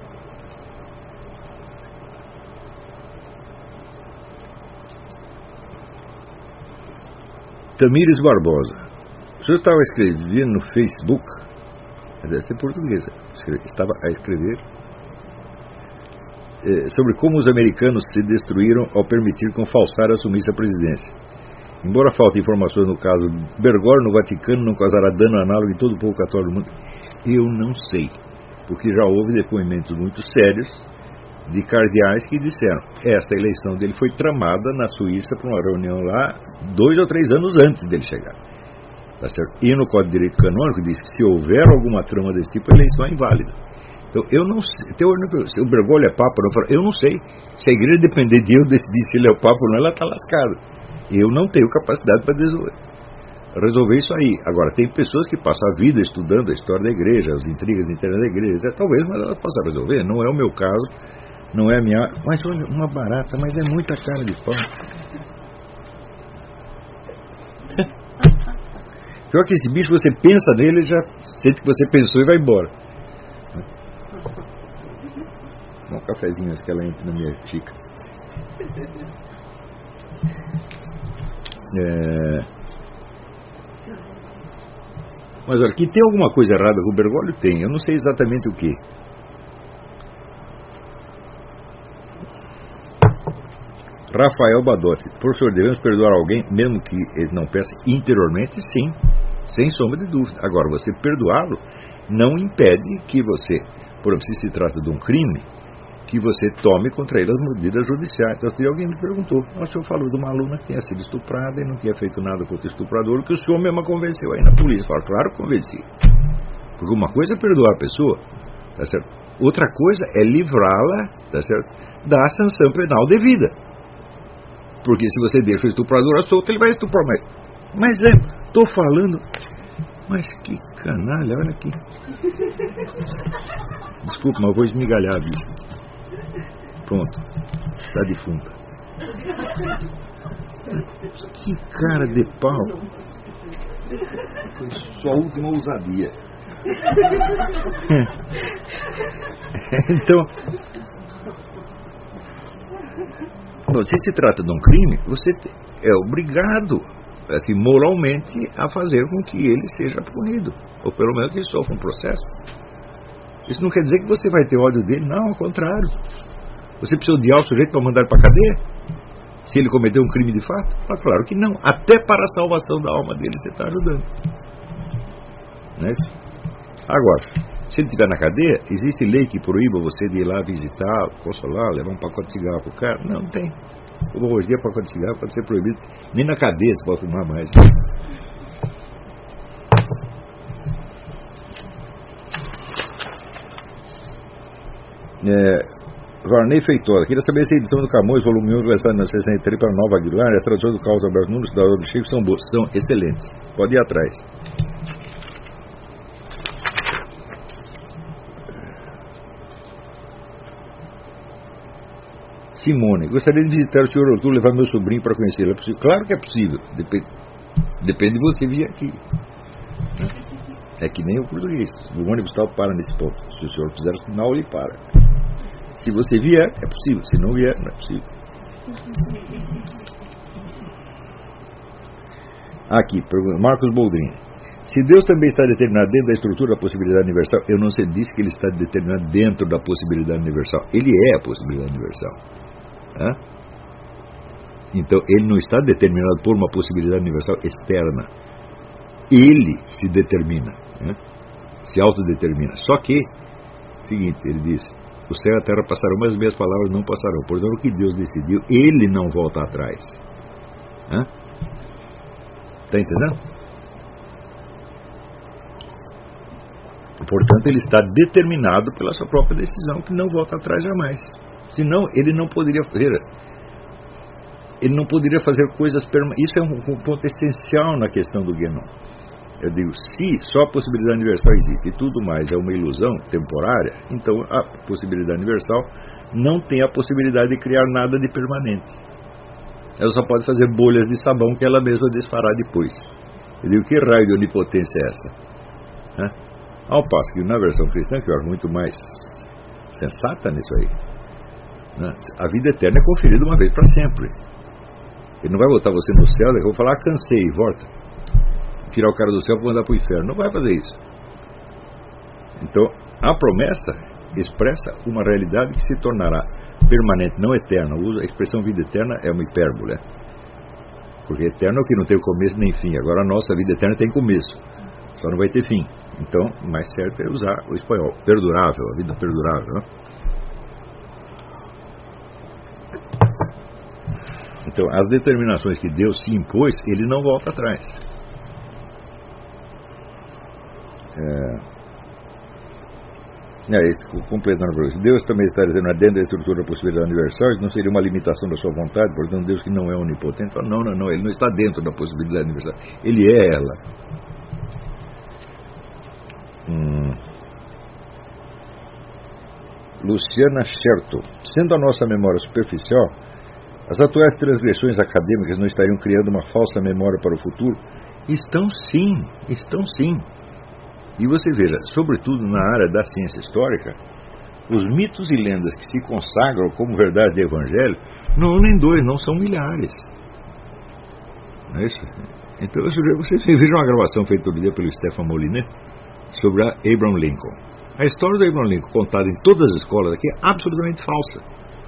Tamires Barbosa. O senhor estava escrevendo no Facebook, deve ser portuguesa, estava a escrever sobre como os americanos se destruíram ao permitir que um falsário assumisse a presidência. Embora falte informações no caso Bergoglio no Vaticano não causará dano análogo em todo o povo católico do mundo, eu não sei, porque já houve depoimentos muito sérios de cardeais que disseram essa eleição dele foi tramada na Suíça para uma reunião lá 2 ou 3 anos antes dele chegar. Tá certo? E no Código de Direito Canônico diz que se houver alguma trama desse tipo, a eleição é inválida. Então, eu não sei, se o Bergoglio é Papa, eu não sei. Se a igreja depender de eu decidir se ele é o Papa ou não, ela está lascada. Eu não tenho capacidade para resolver isso aí. Agora, tem pessoas que passam a vida estudando a história da igreja, as intrigas internas da igreja, talvez, mas elas possam resolver. Não é o meu caso, não é a minha... Mas olha, uma barata, mas é muita cara de pau. Pior que esse bicho, você pensa nele, ele já sente que você pensou e vai embora. Dá um cafezinho antes que ela entre na minha xícara. Mas olha, que tem alguma coisa errada com o Bergoglio? Tem, eu não sei exatamente o que. Rafael Badotti. Professor, devemos perdoar alguém, mesmo que ele não peça interiormente? Sim, sem sombra de dúvida. Agora, você perdoá-lo não impede que você, por exemplo, se trata de um crime, que você tome contra ele as medidas judiciais. Então, alguém me perguntou, o senhor falou de uma aluna que tinha sido estuprada e não tinha feito nada contra o estuprador, que o senhor mesmo convenceu aí na polícia. Falo, claro que convenci. Porque uma coisa é perdoar a pessoa, tá certo? Outra coisa é livrá-la, tá certo, da sanção penal devida. Porque se você deixa o estuprador solto, ele vai estuprar mais. Mas estou falando... Mas que canalha, olha aqui. Desculpa, mas eu vou esmigalhar, bicho. Pronto, está defunta. Que cara de pau. Foi sua última ousadia. Então, se se trata de um crime, você é obrigado, assim, moralmente, a fazer com que ele seja punido, ou pelo menos que ele sofra um processo. Isso não quer dizer que você vai ter ódio dele, não, ao contrário. Você precisa odiar o sujeito para mandar ele para a cadeia? Se ele cometeu um crime de fato? Ah, claro que não. Até para a salvação da alma dele você está ajudando. Não é isso? Agora, se ele estiver na cadeia, existe lei que proíba você de ir lá visitar, consolar, levar um pacote de cigarro para o cara? Não, não tem. Hoje em dia, pacote de cigarro pode ser proibido. Nem na cadeia você pode fumar mais. Varney Feitosa, queria saber se a edição do Camões, volume 1, lançado na 63 para Nova Aguilar, as traduções do Carlos Alberto Nunes, da do Chico, são boas, são excelentes. Pode ir atrás. Simone, gostaria de visitar o Sr. Arthur, levar meu sobrinho para conhecê-lo. É possível? Claro que é possível. Depende de você vir aqui. É que nem o português. O ônibus tal para nesse ponto. Se o senhor fizer o sinal, ele para. Se você vier, é possível. Se não vier, não é possível. Aqui, Marcos Boldrini. Se Deus também está determinado dentro da estrutura da possibilidade universal, eu não sei, disse que ele está determinado dentro da possibilidade universal. Ele é a possibilidade universal. Então, ele não está determinado por uma possibilidade universal externa. Ele se determina, se autodetermina. Só que, seguinte, ele diz, o céu e a terra passarão, mas as minhas palavras não passarão. Portanto, o que Deus decidiu, ele não volta atrás. Está entendendo? Portanto, ele está determinado pela sua própria decisão, que não volta atrás jamais. Senão, ele não poderia fazer. Ele não poderia fazer coisas permanentes. Isso é um ponto essencial na questão do Guénon. Eu digo, se só a possibilidade universal existe e tudo mais é uma ilusão temporária, então a possibilidade universal não tem a possibilidade de criar nada de permanente. Ela só pode fazer bolhas de sabão que ela mesma desfará depois. Eu digo, que raio de onipotência é essa? Ao passo que na versão cristã, que eu acho muito mais sensata nisso aí, né? A vida eterna é conferida uma vez para sempre. Ele não vai botar você no céu, eu vou falar, cansei, volta. Tirar o cara do céu para mandar para o inferno. Não vai fazer isso. Então, a promessa expressa uma realidade que se tornará permanente, não eterna. A expressão vida eterna é uma hipérbole. Porque eterno é o que não tem começo nem fim. Agora a nossa vida eterna tem começo, só não vai ter fim. Então, mais certo é usar o espanhol. Perdurável, a vida perdurável, né? Então, as determinações que Deus se impôs, Ele não volta atrás. Completando para você, Deus também está dizendo, dentro da estrutura da possibilidade universal, isso não seria uma limitação da sua vontade, portanto, Deus que não é onipotente, fala, não, Ele não está dentro da possibilidade universal, Ele é ela. Luciana Scherto, sendo a nossa memória superficial, as atuais transgressões acadêmicas não estariam criando uma falsa memória para o futuro? Estão sim. E você veja, sobretudo na área da ciência histórica, os mitos e lendas que se consagram como verdade do Evangelho, não nem dois, não são milhares. Não é isso? Então, vocês viram uma gravação feita outro dia pelo Stefan Molyneux sobre a Abraham Lincoln. A história do Abraham Lincoln, contada em todas as escolas aqui, é absolutamente falsa.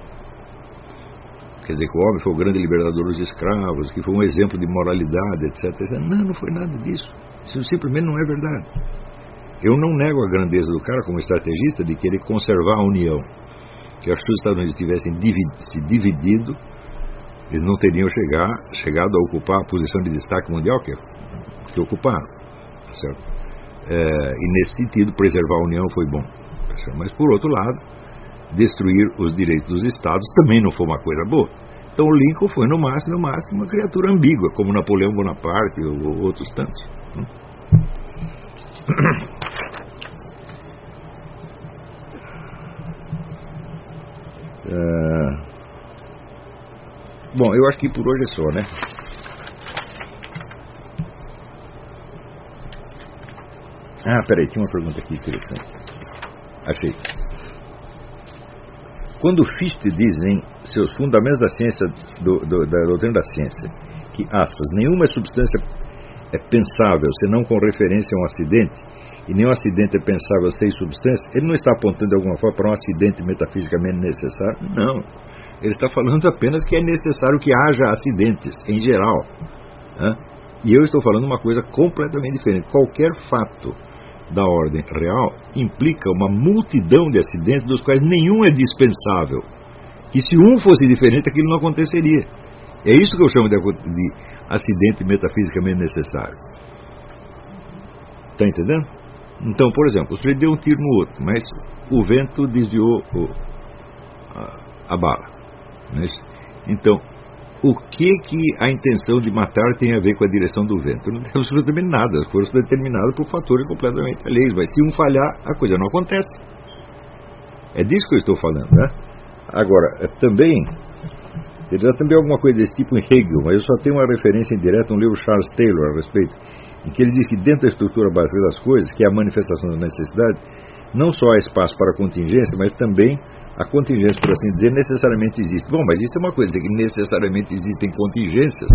Quer dizer, que o homem foi o grande libertador dos escravos, que foi um exemplo de moralidade, etc. Não foi nada disso. Isso simplesmente não é verdade. Eu não nego a grandeza do cara como estrategista de querer conservar a União. Que acho que se os Estados Unidos tivessem se dividido, eles não teriam chegado a ocupar a posição de destaque mundial que ocuparam. Certo? E nesse sentido, preservar a União foi bom. Mas, por outro lado, destruir os direitos dos Estados também não foi uma coisa boa. Então, o Lincoln foi, no máximo, uma criatura ambígua, como Napoleão Bonaparte ou outros tantos. Bom, eu acho que por hoje é só, né? Peraí, tinha uma pergunta aqui interessante. Achei. Quando Fichte diz em seus Fundamentos da Ciência, da doutrina da ciência, que, aspas, nenhuma substância é pensável senão com referência a um acidente, e nenhum acidente é pensável sem substância, ele não está apontando de alguma forma para um acidente metafisicamente necessário? Não. Ele está falando apenas que é necessário que haja acidentes, em geral. Né? E eu estou falando uma coisa completamente diferente. Qualquer fato da ordem real implica uma multidão de acidentes dos quais nenhum é dispensável. E se um fosse diferente, aquilo não aconteceria. É isso que eu chamo de acidente metafisicamente necessário. Está entendendo? Então, por exemplo, você deu um tiro no outro, mas o vento desviou a bala. Não é isso? Então, o que a intenção de matar tem a ver com a direção do vento? Não tem absolutamente nada. As forças determinadas por fatores completamente alheios. Mas se um falhar, a coisa não acontece. É disso que eu estou falando, né? Agora, também alguma coisa desse tipo em Hegel, mas eu só tenho uma referência indireta, um livro de Charles Taylor a respeito, em que ele diz que dentro da estrutura básica das coisas, que é a manifestação da necessidade, não só há espaço para a contingência, mas também a contingência, por assim dizer, necessariamente existe. Bom, mas isso é uma coisa, dizer que necessariamente existem contingências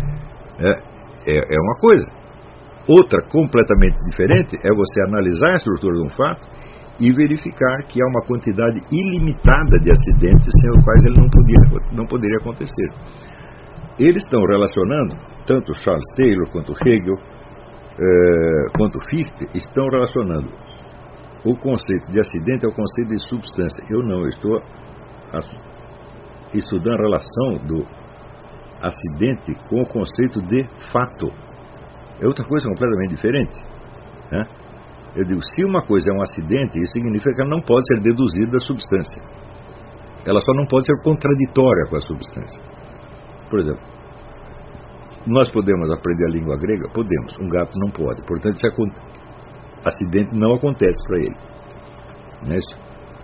é uma coisa. Outra, completamente diferente, é você analisar a estrutura de um fato e verificar que há uma quantidade ilimitada de acidentes sem os quais ele não poderia acontecer. Eles estão relacionando, tanto Charles Taylor quanto Hegel, quanto Fichte, estão relacionando o conceito de acidente ao conceito de substância. Eu estou estudando a relação do acidente com o conceito de fato. É outra coisa completamente diferente, né? Eu digo, se uma coisa é um acidente, isso significa que ela não pode ser deduzida da substância. Ela só não pode ser contraditória com a substância. Por exemplo, nós podemos aprender a língua grega? Podemos. Um gato não pode. Portanto, esse acidente não acontece para ele. Não é isso?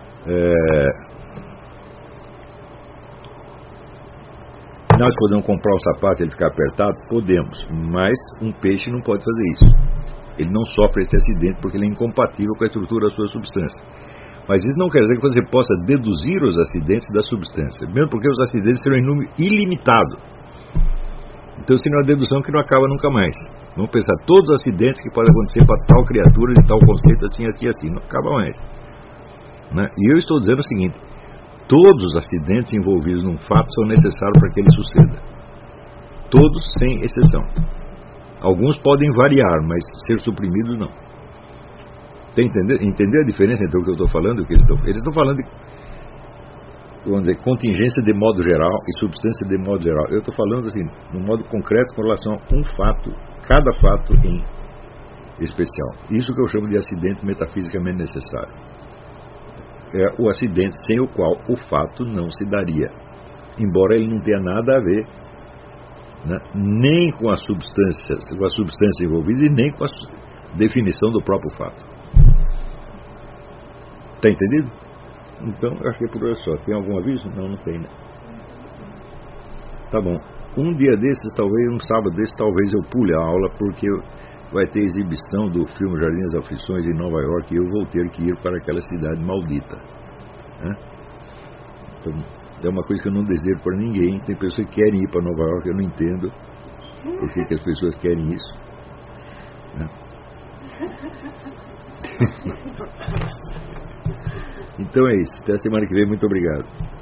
Nós podemos comprar um sapato e ele ficar apertado? Podemos. Mas um peixe não pode fazer isso. Ele não sofre esse acidente porque ele é incompatível com a estrutura da sua substância. Mas isso não quer dizer que você possa deduzir os acidentes da substância, mesmo porque os acidentes serão em número ilimitado. Então seria uma dedução que não acaba nunca mais. Vamos pensar todos os acidentes que podem acontecer para tal criatura de tal conceito, assim, assim, assim, não acaba mais, né? E eu estou dizendo o seguinte: todos os acidentes envolvidos num fato são necessários para que ele suceda. Todos, sem exceção. Alguns podem variar, mas ser suprimidos não. Entender a diferença entre o que eu estou falando e o que eles estão falando de, vamos dizer, contingência de modo geral e substância de modo geral. Eu estou falando assim, no modo concreto com relação a um fato, cada fato em especial. Isso que eu chamo de acidente metafisicamente necessário. É o acidente sem o qual o fato não se daria, embora ele não tenha nada a ver, né, nem com a substância envolvida e nem com a definição do próprio fato. Está entendido? Então, eu acho que é por hoje só. Tem algum aviso? Não tem, né? Tá bom. Um dia desses, talvez, um sábado desses, talvez eu pule a aula, porque vai ter exibição do filme Jardim das Aflições em Nova York e eu vou ter que ir para aquela cidade maldita, né? Então, é uma coisa que eu não desejo para ninguém. Tem pessoas que querem ir para Nova York, eu não entendo por que as pessoas querem isso, né? Então é isso. Até a semana que vem. Muito obrigado.